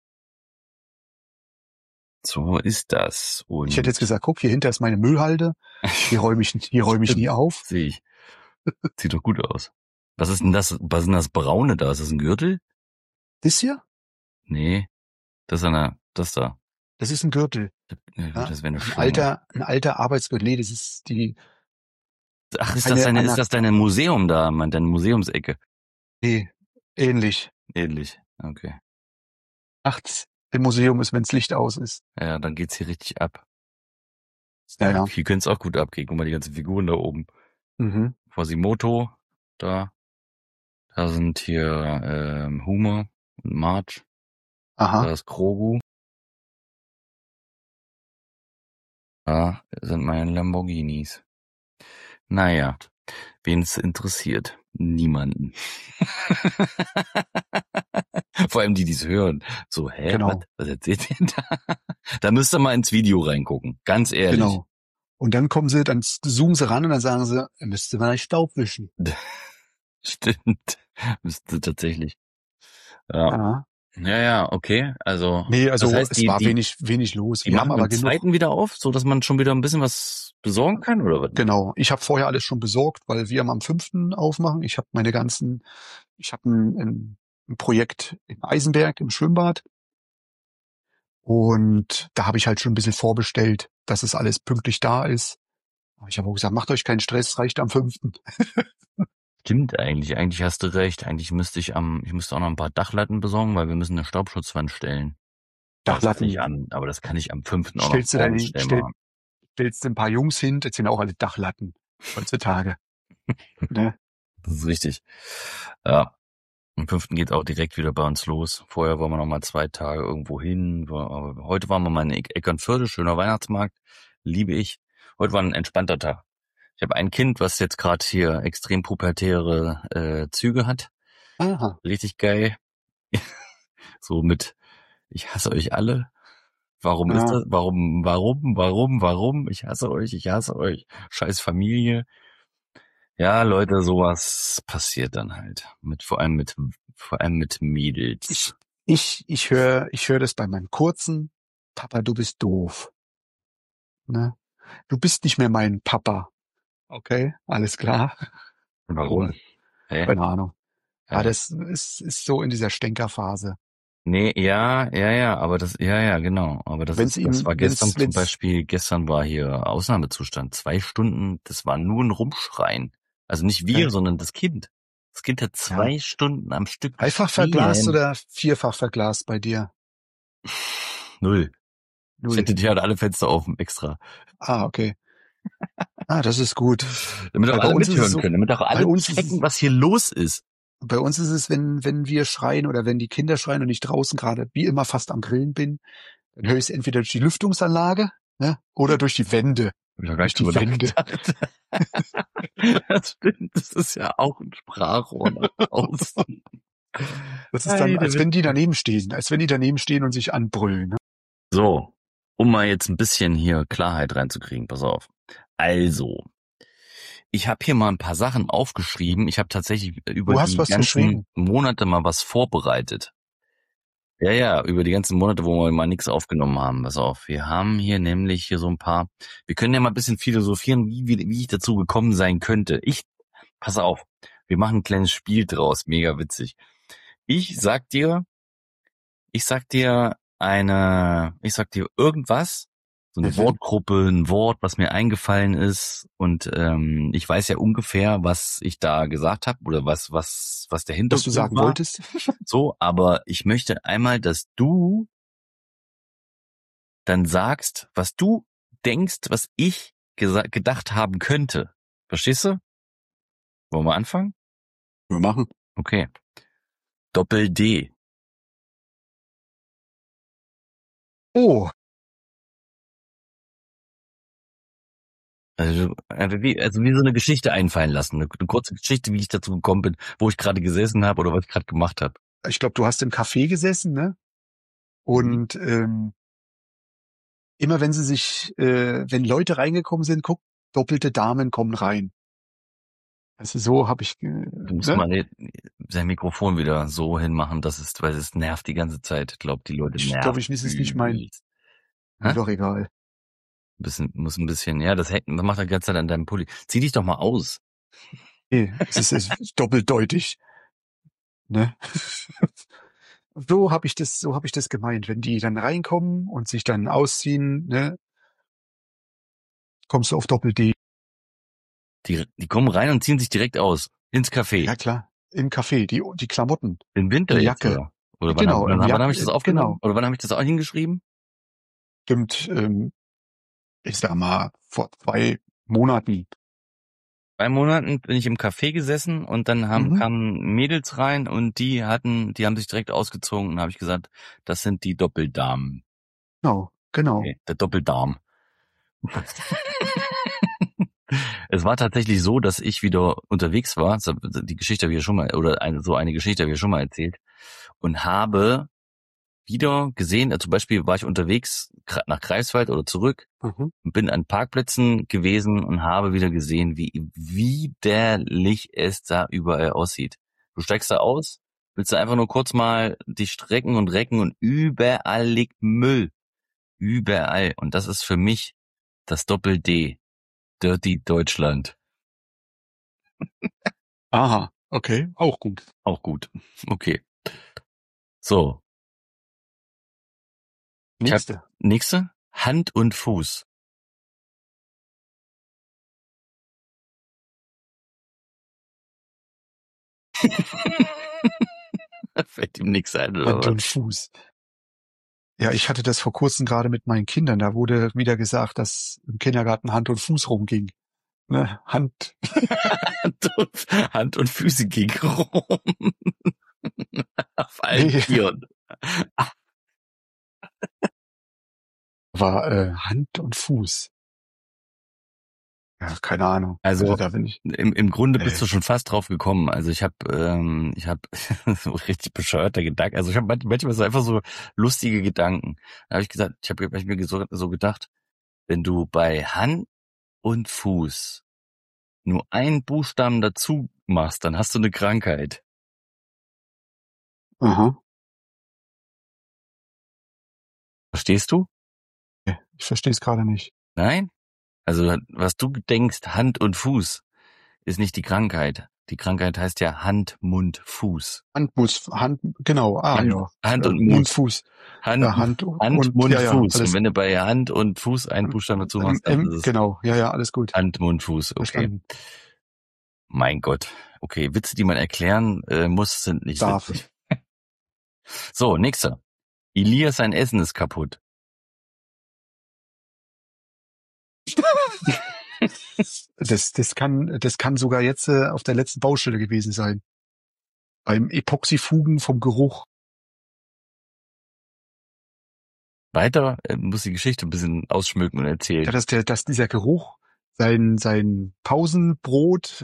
A: So ist das. Und
B: Ich hätte jetzt gesagt, guck, hier hinter ist meine Müllhalde. Hier räume ich nie auf.
A: sehe ich. Sieht doch gut aus. Was ist denn das? Was ist denn das Braune da? Ist das ein Gürtel?
B: Das hier?
A: Nee. Das da.
B: Das ist ein Gürtel.
A: Ja,
B: Ja?
A: das wäre eine
B: Ein
A: Schlange.
B: alter Arbeitsgürtel. Nee, das ist
A: Ach, ist
B: eine
A: das dein Museum da, Mann, deine Museumsecke?
B: nee, ähnlich.
A: Ähnlich. Okay.
B: Nachts im Museum ist, wenns Licht aus ist.
A: Ja, dann geht's hier richtig ab.
B: Ja.
A: Hier könnte es auch gut abgehen. Guck mal, die ganzen Figuren da oben.
B: Mhm.
A: Quasimodo, da Da sind hier Hume und Marge. Da
B: Aha.
A: ist Grogu. Da sind meine Lamborghinis. Naja, wen es interessiert? Niemanden. Vor allem die, die es hören. So,
B: Genau.
A: was erzählt ihr da? Da müsst ihr mal ins Video reingucken. Ganz ehrlich.
B: Genau. Und dann dann zoomen sie ran und dann sagen sie, er müsste mal Staub wischen.
A: Stimmt. Müsste tatsächlich. Ja.
B: Ja.
A: Ja, okay. Also,
B: Nee,
A: das
B: also
A: heißt,
B: es war wenig los.
A: die
B: Wir haben
A: machen
B: aber
A: den
B: genug.
A: zweiten wieder auf, so dass man schon wieder ein bisschen was besorgen kann, oder was?
B: Genau. Ich habe vorher alles schon besorgt, weil wir am 5. aufmachen. Ich habe ein Projekt in Eisenberg im Schwimmbad. Und da habe ich halt schon ein bisschen vorbestellt, dass es alles pünktlich da ist. Aber ich habe auch gesagt, macht euch keinen Stress, reicht am 5.
A: Stimmt eigentlich. Eigentlich hast du recht. Eigentlich müsste ich müsste auch noch ein paar Dachlatten besorgen, weil wir müssen eine Staubschutzwand stellen.
B: Dachlatten
A: Aber das kann ich am 5. auch noch
B: stellst du dann
A: vorbestellen.
B: stellst du ein paar Jungs hin, das sind auch alle Dachlatten heutzutage. Ne?
A: Das ist richtig. Ja. Am 5. geht auch direkt wieder bei uns los. Vorher wollen wir noch mal 2 Tage irgendwo hin. Aber heute waren wir mal in Eckernförde, schöner Weihnachtsmarkt. Liebe ich. Heute war ein entspannter Tag. Ich habe ein Kind, was jetzt gerade hier extrem pubertäre Züge hat.
B: Aha.
A: Richtig geil. So mit, ich hasse euch alle. Warum ist das? Warum? Ich hasse euch. Scheiß Familie. Ja, Leute, sowas passiert dann halt. Vor allem mit Mädels.
B: Ich höre das bei meinem Kurzen. Papa, du bist doof. Ne? Du bist nicht mehr mein Papa. Okay, alles klar.
A: Warum? Hä?
B: Keine Ahnung. Ja,
A: Hä?
B: das ist so in dieser Stänkerphase.
A: Nee, ja, genau. Aber das war gestern zum Beispiel, gestern war hier Ausnahmezustand. 2 Stunden, das war nur ein Rumschreien. Also nicht wir, sondern das Kind. Das Kind hat 2 Stunden am Stück
B: Dreifach verglast oder vierfach verglast bei dir?
A: 0. Ich hätte die halt alle Fenster offen, extra.
B: Ah, okay. Das ist gut.
A: Damit auch alle mithören können, damit auch alle
B: uns
A: checken, was hier los ist.
B: Bei uns ist es, wenn wir schreien oder wenn die Kinder schreien und ich draußen gerade wie immer fast am Grillen bin, dann höre ich es entweder durch die Lüftungsanlage, ne, oder durch die Wände.
A: Durch die Wände. Das stimmt, das ist ja auch ein Sprachrohr nach außen.
B: Das ist dann, als wenn die daneben stehen und sich anbrüllen. Ne?
A: So, um mal jetzt ein bisschen hier Klarheit reinzukriegen, pass auf. Also, ich habe hier mal ein paar Sachen aufgeschrieben. Ich habe tatsächlich über die ganzen Monate mal was vorbereitet. Ja, über die ganzen Monate, wo wir mal nichts aufgenommen haben. Pass auf, wir haben hier nämlich hier so ein paar. Wir können ja mal ein bisschen philosophieren, wie ich dazu gekommen sein könnte. Pass auf, wir machen ein kleines Spiel draus, mega witzig. Ich sag dir irgendwas, so eine Wortgruppe, ein Wort, was mir eingefallen ist, und ich weiß ja ungefähr, was ich da gesagt habe oder was der Hintergrund
B: was du sagen
A: war.
B: wolltest.
A: So, aber ich möchte einmal, dass du dann sagst, was du denkst, was ich gedacht haben könnte. Verstehst du? Wollen wir anfangen?
B: Wir machen.
A: Okay. Doppel-D.
B: Oh.
A: Also wie so eine Geschichte einfallen lassen. Eine kurze Geschichte, wie ich dazu gekommen bin, wo ich gerade gesessen habe oder was ich gerade gemacht habe.
B: Ich glaube, du hast im Café gesessen, ne? Und immer wenn Leute reingekommen sind, guck, doppelte Damen kommen rein. Also so habe ich.
A: Du musst mal sein Mikrofon wieder so hinmachen, weil es nervt die ganze Zeit. Ich glaube, die Leute nerven.
B: Ich glaube, ich ist es nicht mein. Mir doch egal.
A: Muss ein bisschen, ja, das macht er die ganze Zeit an deinem Pulli. Zieh dich doch mal aus.
B: Nee, es ist doppeldeutig. Ne? So habe ich das gemeint. Wenn die dann reinkommen und sich dann ausziehen, ne, kommst du auf Doppel-D.
A: Die kommen rein und ziehen sich direkt aus. Ins Café.
B: Ja, klar. Im Café. Die Klamotten.
A: Im Winter
B: die
A: jetzt,
B: Jacke.
A: Oder
B: genau.
A: wann habe ich das aufgenommen?
B: Genau.
A: Oder wann habe ich das auch hingeschrieben?
B: Stimmt, ich sag mal, vor 2 Monaten.
A: 2 Monaten bin ich im Café gesessen und dann kamen Mädels rein und die haben sich direkt ausgezogen und habe ich gesagt, das sind die Doppeldamen.
B: Genau.
A: Okay, der Doppeldarm. Es war tatsächlich so, dass ich wieder unterwegs war, die Geschichte habe ich ja schon mal, oder eine Geschichte habe ich ja schon mal erzählt, und habe wieder gesehen, zum Beispiel war ich unterwegs nach Greifswald oder zurück und bin an Parkplätzen gewesen und habe wieder gesehen, wie widerlich es da überall aussieht. Du steigst da aus, willst du einfach nur kurz mal dich strecken und recken und überall liegt Müll. Überall. Und das ist für mich das Doppel-D. Dirty Deutschland.
B: Aha, okay, auch gut.
A: Auch gut. Okay. So. Nächste. Hand und Fuß. Fällt ihm nichts ein, oder
B: Hand und Fuß. Ja, ich hatte das vor kurzem gerade mit meinen Kindern. Da wurde wieder gesagt, dass im Kindergarten Hand und Fuß rumging. Ne? Hand
A: und Füße gingen rum. Auf allen Vieren.
B: War Hand und Fuß. Ja, keine Ahnung.
A: Also
B: da bin ich.
A: Im Grunde bist du schon fast drauf gekommen. Also ich habe so richtig bescheuerte Gedanken. Also ich habe manchmal so einfach so lustige Gedanken. Da habe ich gesagt, ich habe mir so gedacht, wenn du bei Hand und Fuß nur einen Buchstaben dazu machst, dann hast du eine Krankheit.
B: Aha.
A: Verstehst du?
B: Ich verstehe es gerade nicht.
A: Nein? Also was du denkst, Hand und Fuß, ist nicht die Krankheit. Die Krankheit heißt ja Hand, Mund, Fuß.
B: Hand, genau.
A: Hand und Mund.
B: Mund, Fuß.
A: Hand, Mund, Fuß. Und wenn du bei Hand und Fuß einen Buchstaben dazu machst, dann ist es
B: genau. Ja, alles gut.
A: Hand, Mund, Fuß. Okay.
B: Verstanden.
A: Mein Gott. Okay, Witze, die man erklären muss, sind nicht
B: Darf.
A: witzig. So, nächster. Elias, sein Essen ist kaputt.
B: Das kann sogar jetzt auf der letzten Baustelle gewesen sein. Beim Epoxyfugen vom Geruch.
A: Weiter muss die Geschichte ein bisschen ausschmücken und erzählen.
B: Ja, dass dieser Geruch sein Pausenbrot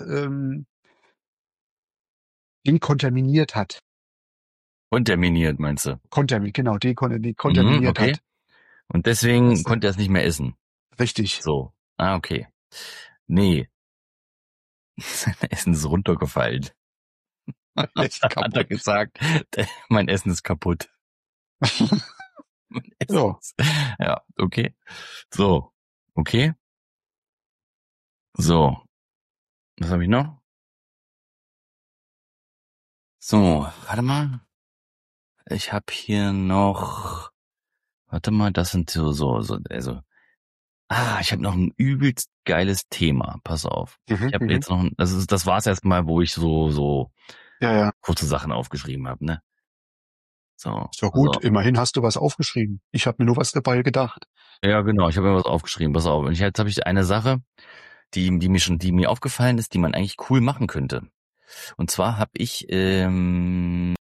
B: dekontaminiert hat.
A: Kontaminiert, meinst du?
B: Genau, dekontaminiert
A: okay.
B: hat.
A: Und deswegen konnte er es nicht mehr essen.
B: Richtig.
A: So. Okay. Nee. Sein Essen ist runtergefallen. Hat er gesagt, mein Essen ist kaputt. Ja, okay. So. Okay. So. Was habe ich noch? So, warte mal. Ich habe hier noch, warte mal, das sind also, ich habe noch ein übelst geiles Thema. Pass auf. Ich habe jetzt noch, das war's erstmal, wo ich so kurze Sachen aufgeschrieben habe, ne? So.
B: Ist doch gut, immerhin hast du was aufgeschrieben. Ich habe mir nur was dabei gedacht.
A: Ja, genau, ich habe mir was aufgeschrieben, pass auf. Und jetzt habe ich eine Sache, die mir aufgefallen ist, die man eigentlich cool machen könnte. Und zwar habe ich einen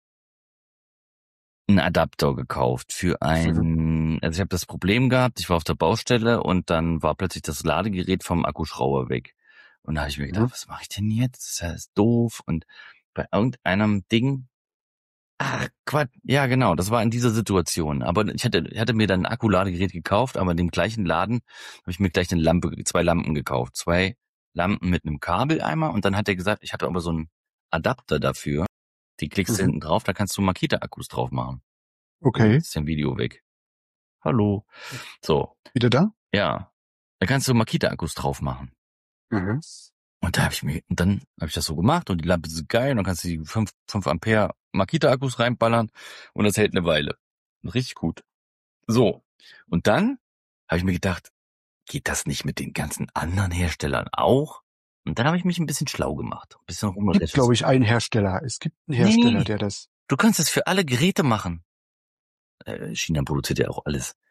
A: Adapter gekauft für also ich habe das Problem gehabt, ich war auf der Baustelle und dann war plötzlich das Ladegerät vom Akkuschrauber weg. Und da habe ich mir gedacht, was mache ich denn jetzt? Das ist ja doof. Und bei irgendeinem Ding, Quatsch, ja genau, das war in dieser Situation. Aber ich hatte mir dann ein Akkuladegerät gekauft, aber in dem gleichen Laden habe ich mir gleich 2 Lampen gekauft. 2 Lampen mit einem Kabeleimer und dann hat er gesagt, ich habe aber so einen Adapter dafür. Die klickst du hinten drauf, da kannst du Makita-Akkus drauf machen.
B: Okay.
A: Jetzt ist dein Video weg. Hallo. So.
B: Wieder da?
A: Ja. Da kannst du Makita-Akkus drauf machen. Und dann habe ich das so gemacht und die Lampe ist geil und dann kannst du die 5 Ampere Makita-Akkus reinballern und das hält eine Weile. Richtig gut. So. Und dann habe ich mir gedacht, geht das nicht mit den ganzen anderen Herstellern auch? Und dann habe ich mich ein bisschen schlau gemacht. Ein bisschen
B: Es gibt, glaube ich, einen Hersteller. Es gibt einen Hersteller, der das...
A: Du kannst es für alle Geräte machen. China produziert ja auch alles.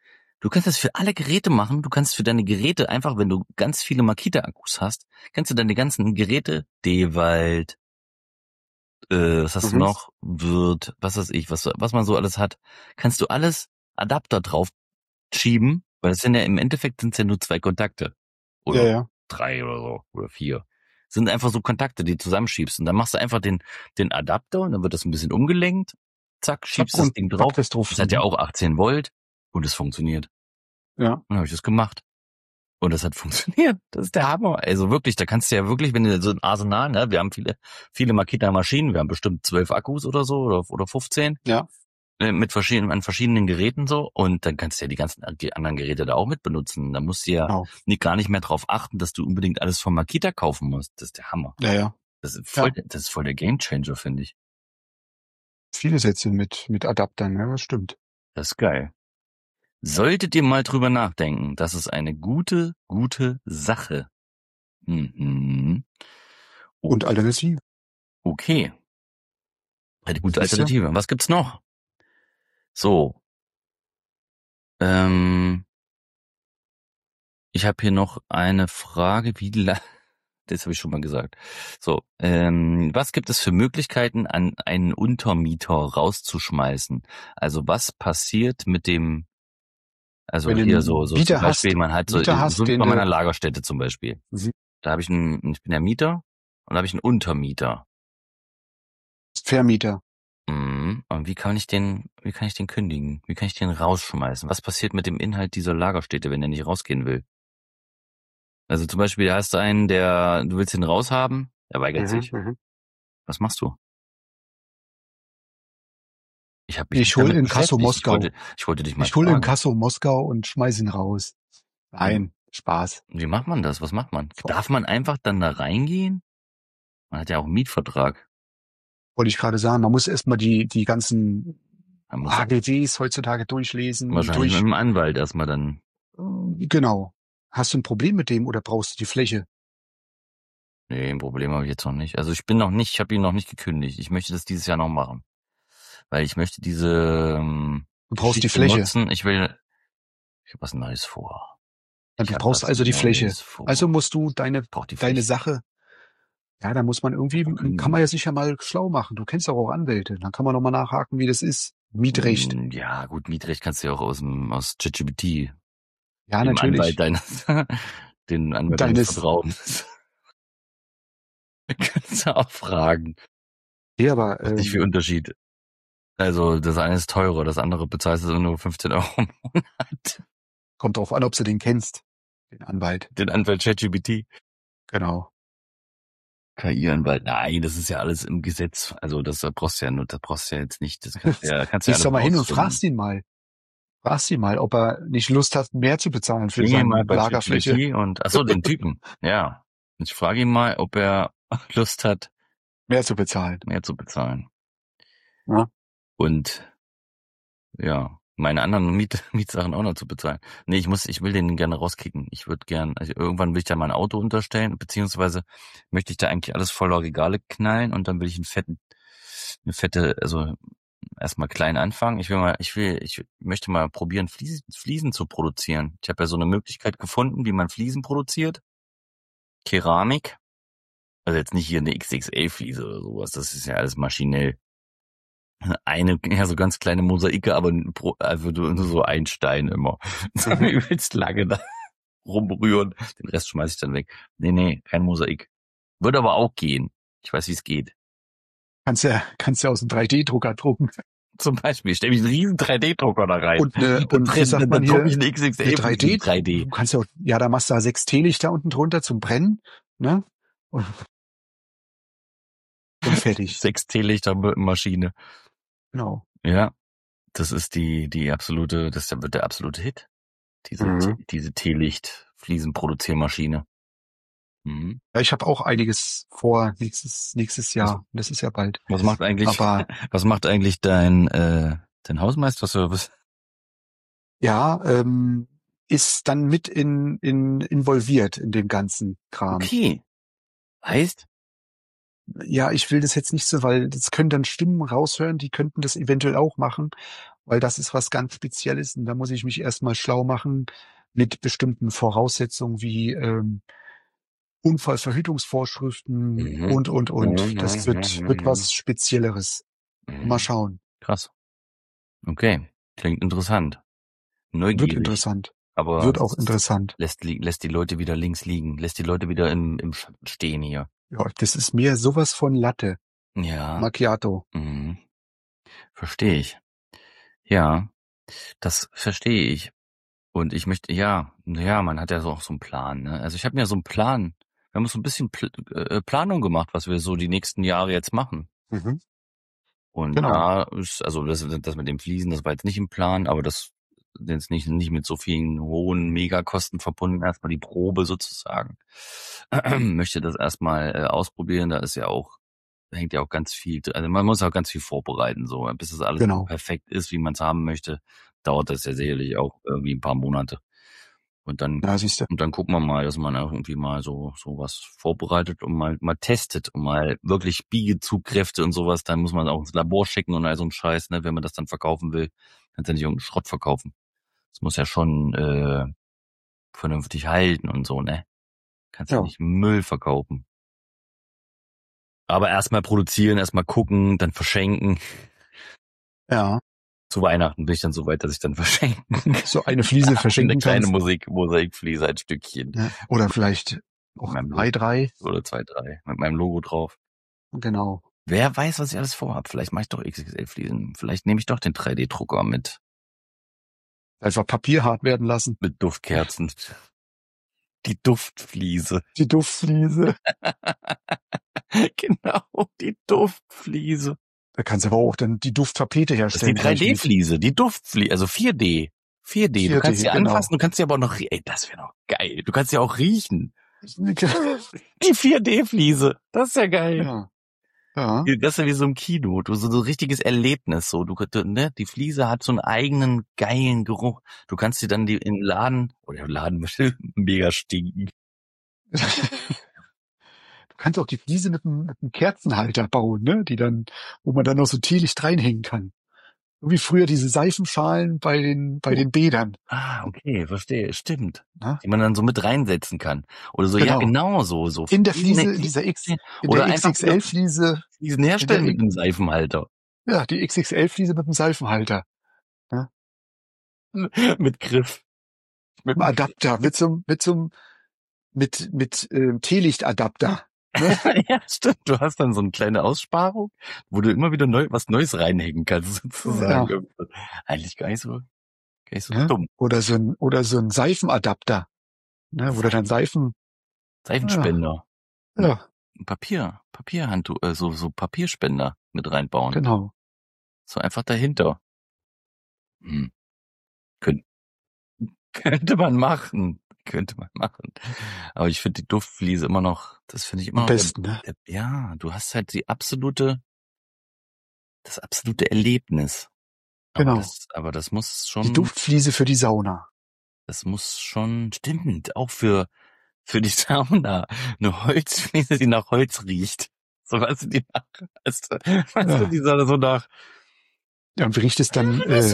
A: Du kannst das für alle Geräte machen. Du kannst für deine Geräte einfach, wenn du ganz viele Makita-Akkus hast, kannst du deine ganzen Geräte, Dewald, was hast du noch? Wirt, was weiß ich, was man so alles hat, kannst du alles Adapter drauf schieben, weil es sind ja im Endeffekt sind es ja nur 2 Kontakte. Oder
B: Ja.
A: 3 oder so, oder 4. Sind einfach so Kontakte, die du zusammenschiebst. Und dann machst du einfach den Adapter und dann wird das ein bisschen umgelenkt. Zack, schiebst das Ding drauf.
B: Das drauf.
A: Das hat ja auch 18 Volt und es funktioniert.
B: Ja.
A: Und dann habe ich das gemacht. Und das hat funktioniert. Das ist der Hammer. Also wirklich, da kannst du ja wirklich, wenn du so ein Arsenal, ne, wir haben viele Makita-Maschinen, wir haben bestimmt 12 Akkus oder so oder 15.
B: Ja.
A: An verschiedenen Geräten so. Und dann kannst du ja die anderen Geräte da auch mit benutzen. Da musst du ja gar nicht mehr drauf achten, dass du unbedingt alles von Makita kaufen musst. Das ist der Hammer.
B: Ja.
A: Das ist voll der Gamechanger, finde ich.
B: Viele Sätze mit Adaptern, ja, das stimmt.
A: Das ist geil. Solltet ihr mal drüber nachdenken, das ist eine gute Sache. Mhm.
B: Und Alternative.
A: Okay. Eine gute Alternative. Was gibt's noch? So. Ich habe hier noch eine Frage, das habe ich schon mal gesagt. So, was gibt es für Möglichkeiten, an einen Untermieter rauszuschmeißen? Also was passiert mit dem, also
B: wenn
A: hier so zum Beispiel, man hat so wie bei meiner Lagerstätte zum Beispiel. Da habe ich ich bin der Mieter und da habe ich einen Untermieter.
B: Vermieter.
A: Und wie kann ich den kündigen? Wie kann ich den rausschmeißen? Was passiert mit dem Inhalt dieser Lagerstätte, wenn er nicht rausgehen will? Also zum Beispiel, da hast du einen, du willst ihn raushaben, er weigert sich. Was machst du?
B: Ich hole Inkasso Moskau.
A: Ich wollte dich mal
B: Ich hole Inkasso Moskau und schmeiß ihn raus. Nein, Spaß.
A: Wie macht man das? Was macht man? Darf man einfach dann da reingehen? Man hat ja auch einen Mietvertrag.
B: Wollte ich gerade sagen, man muss erstmal die ganzen AGBs heutzutage durchlesen.
A: Wahrscheinlich mit dem Anwalt erstmal dann.
B: Genau. Hast du ein Problem mit dem oder brauchst du die Fläche?
A: Nee, ein Problem habe ich jetzt noch nicht. Also ich habe ihn noch nicht gekündigt. Ich möchte das dieses Jahr noch machen. Weil ich möchte diese
B: du brauchst die Fläche
A: nutzen. Ich habe was Neues vor.
B: Ja, du brauchst also die Fläche. Also musst du deine Sache, ja, da muss man irgendwie, kann man ja sicher mal schlau machen. Du kennst doch auch Anwälte. Dann kann man noch mal nachhaken, wie das ist. Mietrecht.
A: Ja, gut, Mietrecht kannst du ja auch aus ChatGPT.
B: Ja, natürlich.
A: Den Anwalt deines Vertrauens. Kannst du auch fragen.
B: Ja, aber
A: was ist für Unterschied? Also das eine ist teurer, das andere bezahlst du nur 15 € im Monat.
B: Kommt drauf an, ob du den kennst, den Anwalt.
A: Den Anwalt ChatGPT.
B: Genau.
A: KI-Anwalt. Nein, das ist ja alles im Gesetz. Also das brauchst du ja jetzt nicht. Das kannst du ja
B: Gehst doch mal hin und fragst ihn mal. Fragst ihn mal, ob er nicht Lust hat, mehr zu bezahlen für seine Lagerfläche.
A: Den Typen. Ja. Ich frage ihn mal, ob er Lust hat,
B: mehr zu bezahlen.
A: Ja. Und ja, meine anderen Mietsachen auch noch zu bezahlen. Nee, ich will den gerne rauskicken. Irgendwann will ich da mein Auto unterstellen, beziehungsweise möchte ich da eigentlich alles voller Regale knallen und dann will ich eine fette, also erstmal klein anfangen. Ich möchte mal probieren, Fliesen zu produzieren. Ich habe ja so eine Möglichkeit gefunden, wie man Fliesen produziert. Keramik. Also jetzt nicht hier eine XXL-Fliese oder sowas. Das ist ja alles maschinell. So ganz kleine Mosaike, aber also nur so ein Stein immer. Übelst lange da rumrühren. Den Rest schmeiß ich dann weg. Nee, kein Mosaik. Würde aber auch gehen. Ich weiß, wie es geht.
B: Kannst ja aus dem 3D-Drucker drucken.
A: Zum Beispiel, stell mich einen riesen 3D-Drucker da rein.
B: Und wie sagt man hier,
A: eine XXL
B: 3D. Du kannst ja, da machst du da 6 Teelichter unten drunter zum Brennen, ne? Und fertig.
A: 6 Teelichter Maschine.
B: Genau.
A: Ja, das ist wird der absolute Hit. Diese Teelicht-Fliesenproduziermaschine. Mhm.
B: Ja, ich habe auch einiges vor nächstes Jahr. Das ist ja bald.
A: Was macht eigentlich dein Hausmeisterservice?
B: Ja, ist dann mit involviert in dem ganzen Kram.
A: Okay. Heißt?
B: Ja, ich will das jetzt nicht so, weil das können dann Stimmen raushören, die könnten das eventuell auch machen. weil das ist was ganz Spezielles und da muss ich mich erstmal schlau machen mit bestimmten Voraussetzungen wie Unfallverhütungsvorschriften
A: Mhm.
B: und. Das wird
A: Mhm.
B: was Spezielleres. Mal
A: Mhm.
B: schauen.
A: Krass. Okay. Klingt interessant.
B: Wird
A: Neugierig.
B: interessant.
A: Aber
B: Wird auch
A: es
B: interessant.
A: lässt die Leute wieder links liegen. Lässt die Leute wieder im Schatten stehen hier.
B: Ja, das ist mir sowas von Latte.
A: Ja.
B: Macchiato.
A: Mhm. Verstehe ich. Ja, das verstehe ich. Und ich möchte, ja, man hat ja so auch so einen Plan, ne? Also ich habe mir so einen Plan. Wir haben so ein bisschen Planung gemacht, was wir so die nächsten Jahre jetzt machen.
B: Mhm.
A: Und
B: Genau.
A: da ist, also das mit dem Fließen, das war jetzt nicht im Plan, aber das ist jetzt nicht mit so vielen hohen Megakosten verbunden, erstmal die Probe sozusagen. Möchte das erstmal ausprobieren, da hängt ja auch ganz viel, also man muss auch ganz viel vorbereiten, so, bis das alles so
B: Genau.
A: perfekt ist, wie man es haben möchte, dauert das ja sicherlich auch irgendwie ein paar Monate. Und dann
B: Ja, siehst du.
A: gucken wir mal, dass man irgendwie mal so was vorbereitet und mal testet und mal wirklich Biegezugkräfte und sowas. Dann muss man auch ins Labor schicken und all so ein Scheiß, ne, wenn man das dann verkaufen will. Kannst ja nicht irgendeinen Schrott verkaufen. Das muss ja schon vernünftig halten und so, ne? Kannst ja
B: Ja.
A: nicht Müll verkaufen. Aber erstmal produzieren, erstmal gucken, dann verschenken.
B: Ja.
A: Zu Weihnachten bin ich dann so weit, dass ich dann verschenken.
B: So eine Fliese
A: Eine
B: verschenken
A: kleine
B: kannst.
A: Mosaikfliese, ein Stückchen.
B: Ja. Oder vielleicht
A: Mit
B: auch
A: meinem Logo.
B: 3.
A: Oder 2, 3. Mit meinem Logo drauf.
B: Genau.
A: Wer weiß, was ich alles vorhab. Vielleicht mache ich doch XXL-Fliesen. Vielleicht nehme ich doch den 3D-Drucker mit
B: Einfach papierhart werden lassen.
A: Duftkerzen. Die Duftfliese.
B: Die Duftfliese.
A: Genau, die Duftfliese.
B: Da kannst du aber auch dann die Dufttapete
A: Das ist die
B: herstellen. gleich mit.
A: 3D-Fliese, die Duftfliese, also 4D. 4D. Du kannst sie
B: genau.
A: anfassen, du kannst sie aber auch noch, das wäre noch geil. Du kannst sie auch riechen. Die 4D-Fliese. Das ist ja geil.
B: Ja. Ja.
A: Das ist ja wie so im Kino, so ein richtiges Erlebnis, so, ne, die Fliese hat so einen eigenen geilen Geruch. Du kannst sie dann im Laden bestimmt mega stinken.
B: Du kannst auch die Fliese mit einem Kerzenhalter bauen, ne? Wo man dann noch so Teelicht reinhängen kann. So wie früher diese Seifenschalen bei den Bädern.
A: Ah, okay, verstehe, stimmt.
B: Ne?
A: Die man dann so mit reinsetzen kann. Oder so, ja, genau so.
B: In der Fliese, in
A: oder
B: der
A: einfach
B: XXL-Fliese.
A: Fliesen herstellen mit einem Seifenhalter.
B: Ja, die XXL-Fliese mit dem Seifenhalter. Ne?
A: Mit Griff.
B: Mit einem Adapter, mit Teelichtadapter. Ne?
A: Ja, stimmt. Du hast dann so eine kleine Aussparung, wo du immer wieder was Neues reinhängen kannst, sozusagen. Ja. Eigentlich gar nicht so
B: ne?
A: dumm.
B: Oder so ein Seifenadapter. Ne? Wo du dann
A: Seifenspender.
B: Ja.
A: Papierhandtuch, so Papierspender mit reinbauen.
B: Genau.
A: So einfach dahinter. Könnte man machen. Aber ich finde die Duftfliese immer noch, das finde ich immer
B: am
A: noch
B: besten, ne?
A: Ja, du hast halt das absolute Erlebnis.
B: Genau.
A: Aber das muss schon.
B: Die Duftfliese für die Sauna.
A: Das muss schon, stimmt, auch für die Sauna. Eine Holzfliese, die nach Holz riecht. So, weißt du, die so nach.
B: Ja, und wie riecht es dann?
A: Oder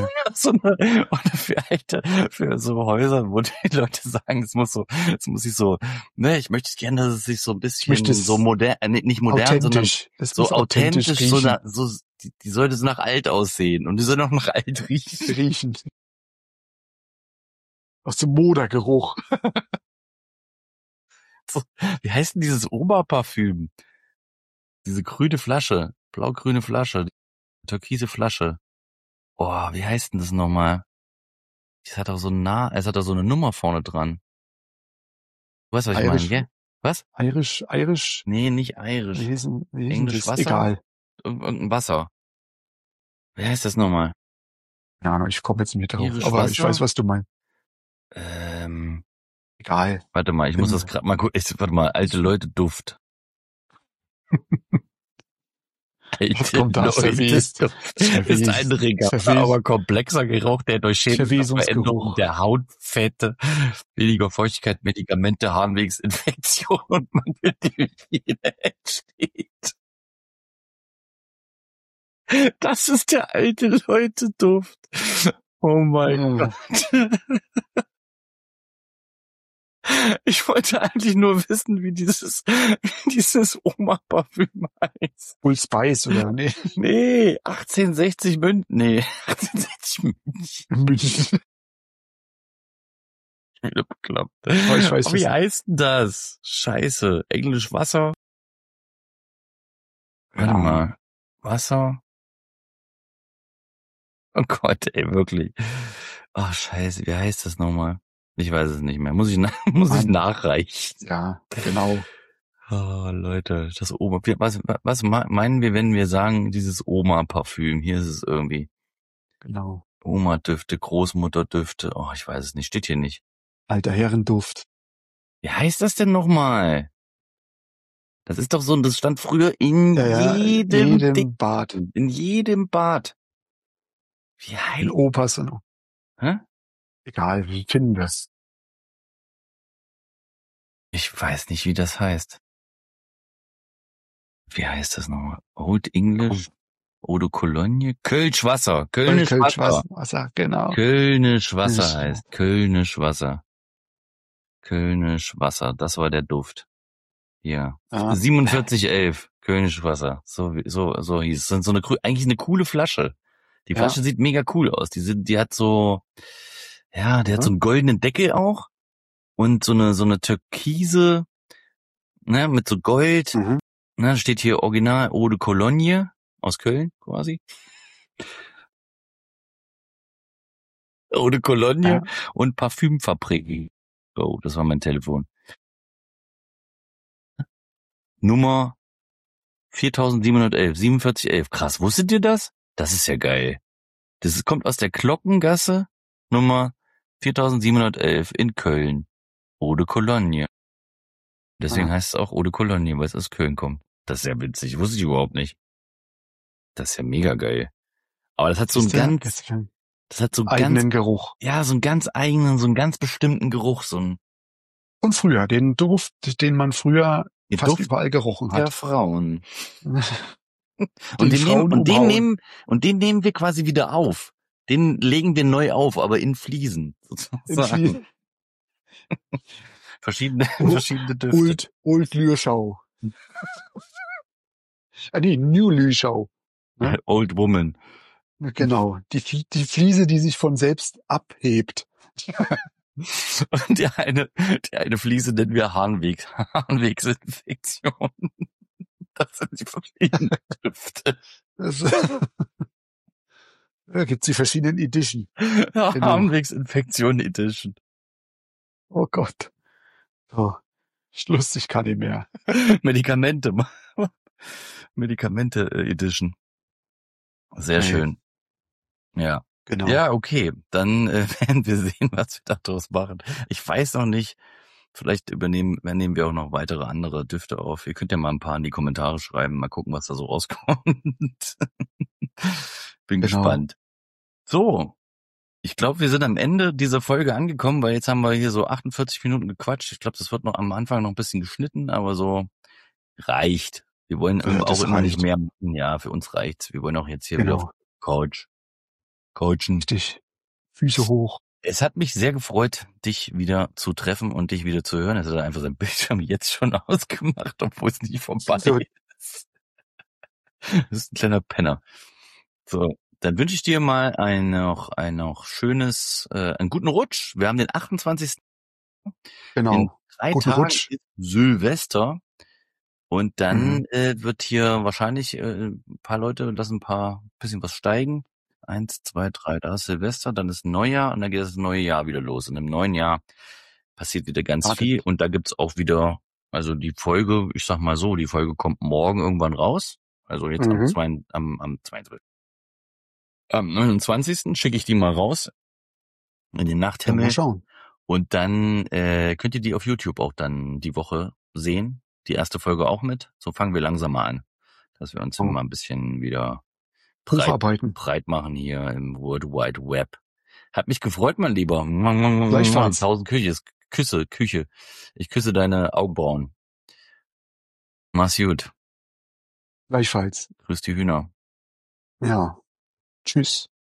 A: für so Häuser, wo die Leute sagen, es muss sich so, ne, ich möchte gerne, dass es sich so ein bisschen so modern, nicht modern, sondern so authentisch, die sollte so nach alt aussehen und die soll noch nach alt riechen.
B: Aus dem Modergeruch.
A: So, wie heißt denn dieses Oberparfüm? Diese grüne Flasche, blau-grüne Flasche, türkise Flasche. Oh, wie heißt denn das nochmal? Es hat doch so eine Nummer vorne dran. Du weißt, was ich meine, gell? Was?
B: Irish?
A: Nee, nicht Irish.
B: Englisch
A: Wasser?
B: Egal.
A: Irgendein Wasser. Wie heißt das nochmal?
B: Ja, ich komme jetzt nicht drauf,
A: Irisch
B: aber
A: Wasser?
B: ich weiß, was du meinst. Egal.
A: Warte mal, ich muss das gerade mal gucken. Warte mal, alte Leute Duft.
B: Was kommt da?
A: Ist ein Regal, aber komplexer Geruch, der durch chemische Veränderung der Hautfette, weniger Feuchtigkeit, Medikamente, Harnwegsinfektion und Mangelhygiene entsteht. Das ist der alte Leute-Duft. Oh mein
B: Ja.
A: Gott. Ich wollte eigentlich nur wissen, wie dieses Oma-Parfüm heißt.
B: Full Spice oder nee.
A: Nee, 1860 München. Nee, 1860 München.
B: München.
A: Bekloppt.
B: Aber ich weiß,
A: Aber wie
B: was-
A: heißt denn das? Scheiße. Englisch Wasser? Warte
B: Ja.
A: mal. Wasser? Oh Gott, ey, wirklich. Ach, scheiße, wie heißt das nochmal? Ich weiß es nicht mehr. Muss ich
B: Mann.
A: nachreichen.
B: Ja, genau.
A: Oh, Leute, das Oma. Was meinen wir, wenn wir sagen, dieses Oma-Parfüm? Hier ist es irgendwie.
B: Genau.
A: Oma-Düfte, Großmutter-Düfte. Oh, ich weiß es nicht. Steht hier nicht.
B: Alter Herrenduft.
A: Wie heißt das denn nochmal? Das ist doch so, das stand früher in
B: Ja,
A: jedem Ding,
B: jedem Bad.
A: in jedem Bad. Wie
B: In
A: heißt?
B: Opas und
A: Hä?
B: egal, wie finden wir es?
A: Ich weiß nicht, wie das heißt. Wie heißt das nochmal? Old English? Eau de Cologne? Kölsch Wasser. Kölnisch Wasser.
B: Wasser, genau.
A: Kölnisch Wasser
B: Kölnisch.
A: heißt. Kölnisch Wasser. Kölnisch Wasser. Das war der Duft. Hier.
B: Ja.
A: 4711. Kölnisch Wasser. So hieß es. Das ist so eigentlich eine coole Flasche. Die
B: Ja.
A: Flasche sieht mega cool aus. Die hat so, ja, der hat so einen goldenen Deckel auch. Und so eine Türkise, ne, mit so Gold.
B: Mhm.
A: Ne, steht hier Original Eau de Cologne aus Köln quasi. Eau de Cologne
B: Ja.
A: und Parfümfabrik. Oh, das war mein Telefon. Nummer 4711, 4711. Krass, wusstet ihr das? Das ist ja geil. Kommt aus der Glockengasse, Nummer 4711 in Köln. Eau de Cologne. Deswegen
B: Ah.
A: heißt es auch Eau de Cologne, weil es aus Köln kommt. Das ist ja witzig, wusste ich überhaupt nicht. Das ist ja mega geil. Aber das hat so einen
B: eigenen Geruch.
A: ja, so einen ganz eigenen, so einen ganz bestimmten Geruch, so ein
B: Und früher, den Duft, den man früher
A: Den
B: fast
A: Duft
B: überall gerochen
A: der
B: hat.
A: Frauen.
B: Den
A: Und
B: Frauen umhauen.
A: den nehmen wir quasi wieder auf. Den legen wir neu auf, aber in Fliesen. Sozusagen. Verschiedene Düfte.
B: Old Lürschau. Nee, New Lürschau. Ne?
A: Old Woman.
B: Genau. Die Fliese, die sich von selbst abhebt.
A: Und die eine Fliese nennen wir Harnwegsinfektion. Das sind die verschiedenen Düfte.
B: Da gibt's die verschiedenen Edition.
A: Ja,
B: Genau.
A: Harnwegsinfektion Edition.
B: Oh Gott. So. Schluss, ich kann nicht mehr.
A: Medikamente Edition. Sehr schön. Ja.
B: Genau.
A: Ja, okay. Dann werden wir sehen, was wir daraus machen. Ich weiß noch nicht. Vielleicht nehmen wir auch noch weitere andere Düfte auf. Ihr könnt ja mal ein paar in die Kommentare schreiben. Mal gucken, was da so rauskommt. Bin gespannt. So. Ich glaube, wir sind am Ende dieser Folge angekommen, weil jetzt haben wir hier so 48 Minuten gequatscht. Ich glaube, das wird noch am Anfang noch ein bisschen geschnitten, aber so reicht. Wir wollen auch immer nicht mehr machen. Ja, für uns reicht's. Wir wollen auch jetzt hier wieder auf coachen.
B: Richtig. Füße hoch.
A: Es hat mich sehr gefreut, dich wieder zu treffen und dich wieder zu hören. Es hat einfach sein Bildschirm jetzt schon ausgemacht, obwohl es nicht vorbei ist. Das ist ein kleiner Penner. So, dann wünsche ich dir mal einen guten Rutsch. Wir haben den 28.
B: Genau.
A: In 3
B: Guten
A: Tagen
B: Rutsch.
A: ist Silvester. Und dann wird hier wahrscheinlich ein paar Leute lassen bisschen was steigen. 1, 2, 3, da ist Silvester, dann ist Neujahr und dann geht das neue Jahr wieder los. Und im neuen Jahr passiert wieder ganz viel und da gibt's auch wieder, also die Folge, ich sag mal so, die Folge kommt morgen irgendwann raus. Also jetzt am 29. schicke ich die mal raus in den Nachthimmel.
B: Mal schauen.
A: Und dann könnt ihr die auf YouTube auch dann die Woche sehen. Die erste Folge auch mit. So fangen wir langsam mal an, dass wir uns mal ein bisschen wieder breit machen hier im World Wide Web. Hat mich gefreut, mein Lieber.
B: Gleichfalls.
A: 1000 Küche. Ich küsse deine Augenbrauen. Mach's gut.
B: Gleichfalls.
A: Grüß die Hühner.
B: Ja. Tschüss.